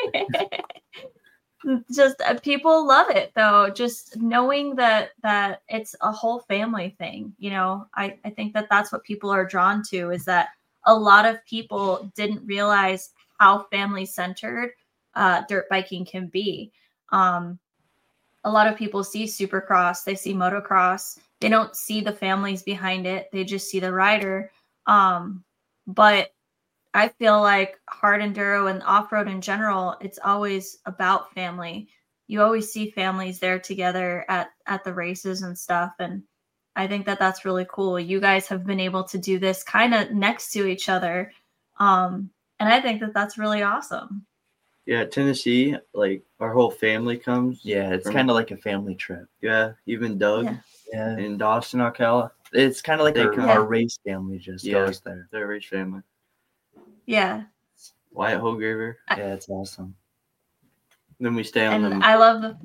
S1: Just uh, people love it though, just knowing that that it's a whole family thing. You know, I, I think that that's what people are drawn to, is that a lot of people didn't realize how family centered uh, dirt biking can be. Um, a lot of people see supercross, they see motocross, they don't see the families behind it, they just see the rider. Um, but I feel like hard enduro and off-road in general, it's always about family. You always see families there together at, at the races and stuff. And I think that that's really cool. You guys have been able to do this kind of next to each other. Um, and I think that that's really awesome.
S3: Yeah, Tennessee, like our whole family comes.
S2: Yeah, it's
S3: From-
S2: kind of like a family trip.
S3: Yeah, even Doug
S1: Yeah.
S2: Yeah.
S3: and Dawson, Ocala,
S2: It's kind of like
S3: They
S2: our,
S3: come-
S2: our race family just
S3: Yeah.
S2: goes there.
S3: they're a race family.
S1: Yeah.
S3: Wyatt Hograver.
S1: I-
S2: Yeah, it's awesome.
S3: Then we stay on
S1: And
S3: them.
S1: I love the,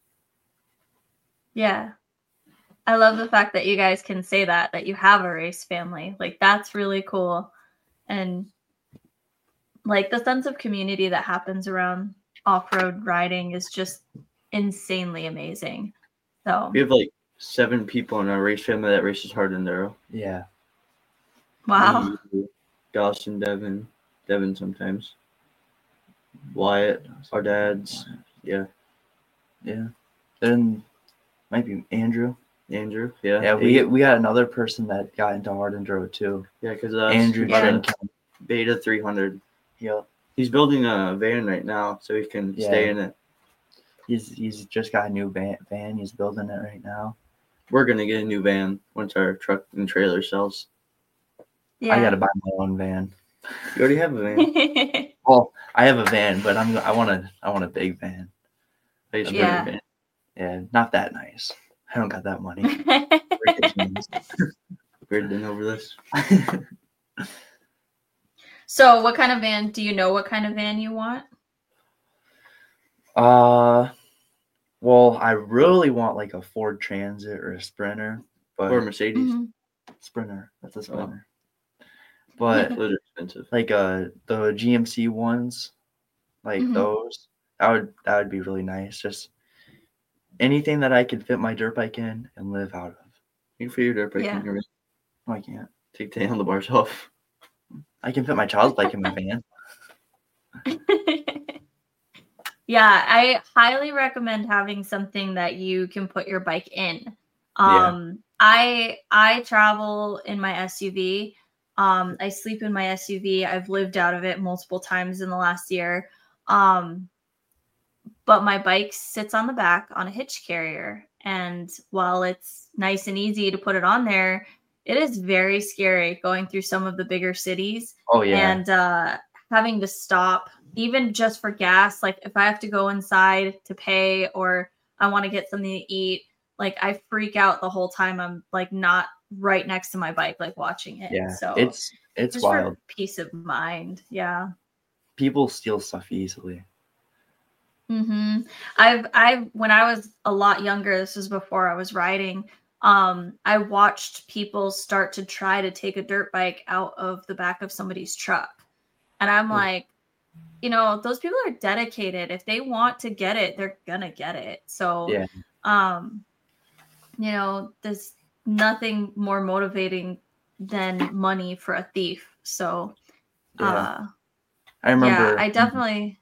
S1: yeah. I love the fact that you guys can say that, that you have a race family. Like, that's really cool. And like the sense of community that happens around off-road riding is just insanely amazing. So
S3: We have like seven people in our race family that races hard enduro.
S2: Yeah.
S1: wow.
S3: Me, Dawson, Devin, Devin sometimes. Wyatt, our dads. Yeah.
S2: Yeah. Then might be Andrew.
S3: Andrew. Yeah.
S2: Yeah, we
S3: Eight.
S2: we got another person that got into hard enduro too.
S3: Yeah, because uh,
S2: Andrew
S1: Yeah.
S2: Trinken.
S3: Beta three hundred.
S2: Yep.
S3: He's building a van right now, so he can
S2: Yeah.
S3: stay in it.
S2: He's he's just got a new van. van. He's building it right now.
S3: We're gonna get a new van once our truck and trailer sells.
S1: Yeah.
S2: I gotta buy my own van.
S3: You already have a van.
S2: Well, I have a van, but I'm I want a I want a big van.
S3: I used to
S1: Yeah.
S3: bring a van.
S2: Yeah, not that nice. I don't got that money.
S3: We're done over this.
S1: So what kind of van, do you know what kind of van you want?
S2: uh, well, I really want like a Ford Transit or a Sprinter, but
S3: Or Mercedes.
S1: Mhm.
S2: Sprinter. That's a Sprinter. But
S3: Those are expensive.
S2: like uh the G M C ones, like
S1: Mhm.
S2: those, that would that would be really nice. Just anything that I could fit my dirt bike in and live out of.
S3: You can fit your dirt bike
S1: Yeah.
S3: in your van.
S2: No, I can't.
S3: Take the handlebars off.
S2: I can fit my child's bike in my van.
S1: Yeah, I highly recommend having something that you can put your bike in.
S2: Yeah.
S1: Um, I I travel in my S U V. Um, I sleep in my S U V. I've lived out of it multiple times in the last year. Um, but my bike sits on the back on a hitch carrier. And while it's nice and easy to put it on there, it is very scary going through some of the bigger cities.
S2: Oh yeah.
S1: And uh, having to stop, even just for gas. Like if I have to go inside to pay or I want to get something to eat, like I freak out the whole time I'm like not right next to my bike, like watching it.
S2: yeah.
S1: So
S2: It's it's
S1: just
S2: wild.
S1: for peace of mind. Yeah.
S2: People steal stuff easily.
S1: Mm-hmm. I've I've when I was a lot younger, this was before I was riding. Um, I watched people start to try to take a dirt bike out of the back of somebody's truck, and I'm
S2: Ooh.
S1: like, you know, those people are dedicated. If they want to get it, they're gonna get it. So,
S2: Yeah.
S1: um, you know, there's nothing more motivating than money for a thief. So,
S2: Yeah.
S1: uh,
S2: I remember.
S1: yeah, I definitely.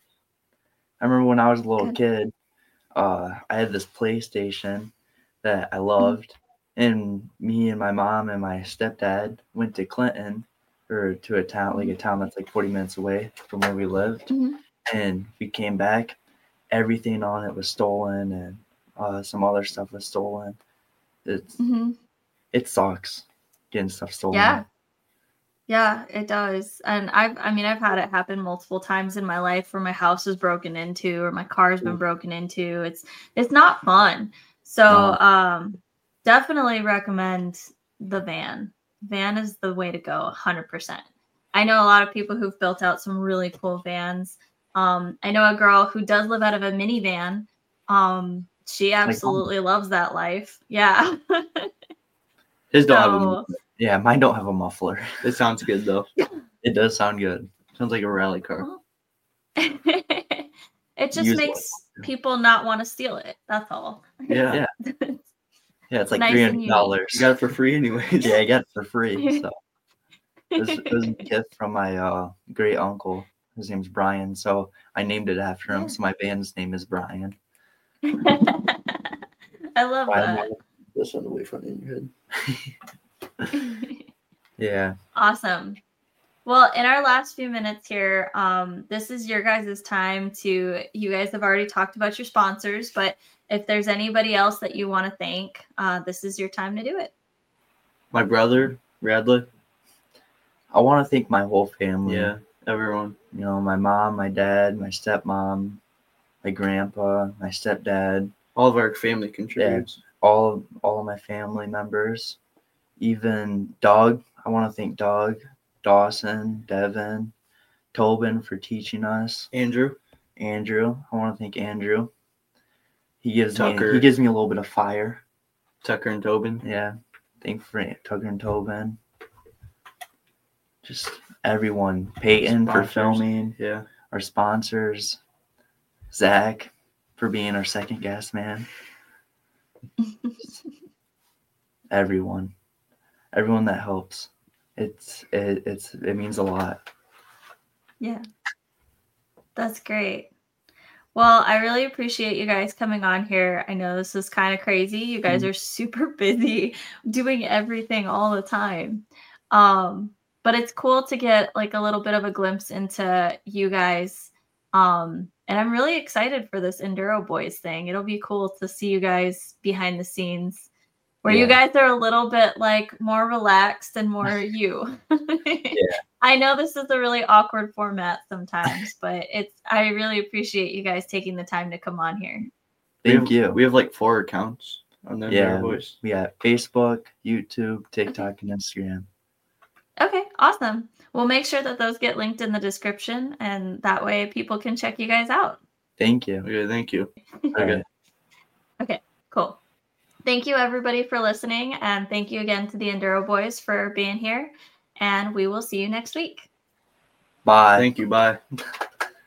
S2: I remember when I was a little
S1: Good.
S2: kid, uh, I had this PlayStation that I loved, and me and my mom and my stepdad went to Clinton, or to a town like a town that's like forty minutes away from where we lived,
S1: Mhm.
S2: and we came back. Everything on it was stolen, and uh, some other stuff was stolen. It's
S1: Mhm.
S2: it sucks getting stuff stolen.
S1: Yeah. Yeah, it does. And I've, I mean, I've had it happen multiple times in my life where my house is broken into or my car's been broken into. It's, it's not fun. So,
S2: No.
S1: um, definitely recommend the van. Van is the way to go, one hundred percent. I know a lot of people who've built out some really cool vans. Um, I know a girl who does live out of a minivan. Um, she absolutely loves that life. Yeah.
S3: His don't have a
S1: So,
S3: muffler.
S2: Yeah, mine don't have a muffler.
S3: It sounds good though.
S2: It does sound good.
S3: Sounds like a rally car.
S1: it just
S2: Use
S1: makes
S2: it.
S1: people not want to steal it. That's all.
S3: Yeah.
S2: Yeah. Yeah, it's like
S1: Nice
S2: three
S1: and
S2: hundred dollars.
S3: You got it for free anyways.
S2: Yeah, I got it for free. So it was, it was a gift from my uh, great uncle. His name's Brian, so I named it after him.
S1: Yeah.
S2: So my band's name is Brian.
S1: I love
S2: Brian.
S3: This on the way front in your head.
S1: that.
S2: Yeah.
S1: Awesome. Well, in our last few minutes here, um, this is your guys' time to, you guys have already talked about your sponsors, but if there's anybody else that you want to thank, uh, this is your time to do it.
S3: My brother, Radley.
S2: I want to thank my whole family.
S3: Yeah, everyone.
S2: You know, my mom, my dad, my stepmom, my grandpa, my stepdad,
S3: All of our family contributes.
S2: all all of my family members, even Doug. I want to thank Doug, Dawson, Devin, Tobin for teaching us.
S3: Andrew.
S2: Andrew, I want to thank Andrew. He gives
S3: Tucker.
S2: me he gives me a little bit of fire.
S3: Tucker and Tobin.
S2: Yeah, thank for Tucker and Tobin. Just everyone, Peyton for
S3: Sponsors.
S2: filming,
S3: Yeah.
S2: our sponsors, Zach for being our second guest, man. Everyone, everyone that helps. It's it, it's it means a lot.
S1: Yeah. That's great. Well, I really appreciate you guys coming on here. I know this is kind of crazy. You guys are super busy doing everything all the time. Um, but it's cool to get like a little bit of a glimpse into you guys. Um, and I'm really excited for this Enduro Boys thing. It'll be cool to see you guys behind the scenes where you
S2: Yeah.
S1: guys are a little bit like more relaxed and more you.
S2: Yeah.
S1: I know this is a really awkward format sometimes, but it's I really appreciate you guys taking the time to come on here.
S3: We
S2: Thank
S3: have,
S2: you.
S3: We have like four accounts on the
S2: Yeah,
S3: Enduro Boys.
S2: we got Facebook, YouTube, TikTok, and Instagram.
S1: Okay, awesome. We'll make sure that those get linked in the description, and that way people can check you guys out.
S2: Thank you.
S3: Okay, thank you.
S2: All
S3: Okay.
S2: right.
S1: Okay, cool. Thank you everybody for listening, and thank you again to the Enduro Boys for being here, and we will see you next week.
S2: Bye.
S3: Thank you. Bye.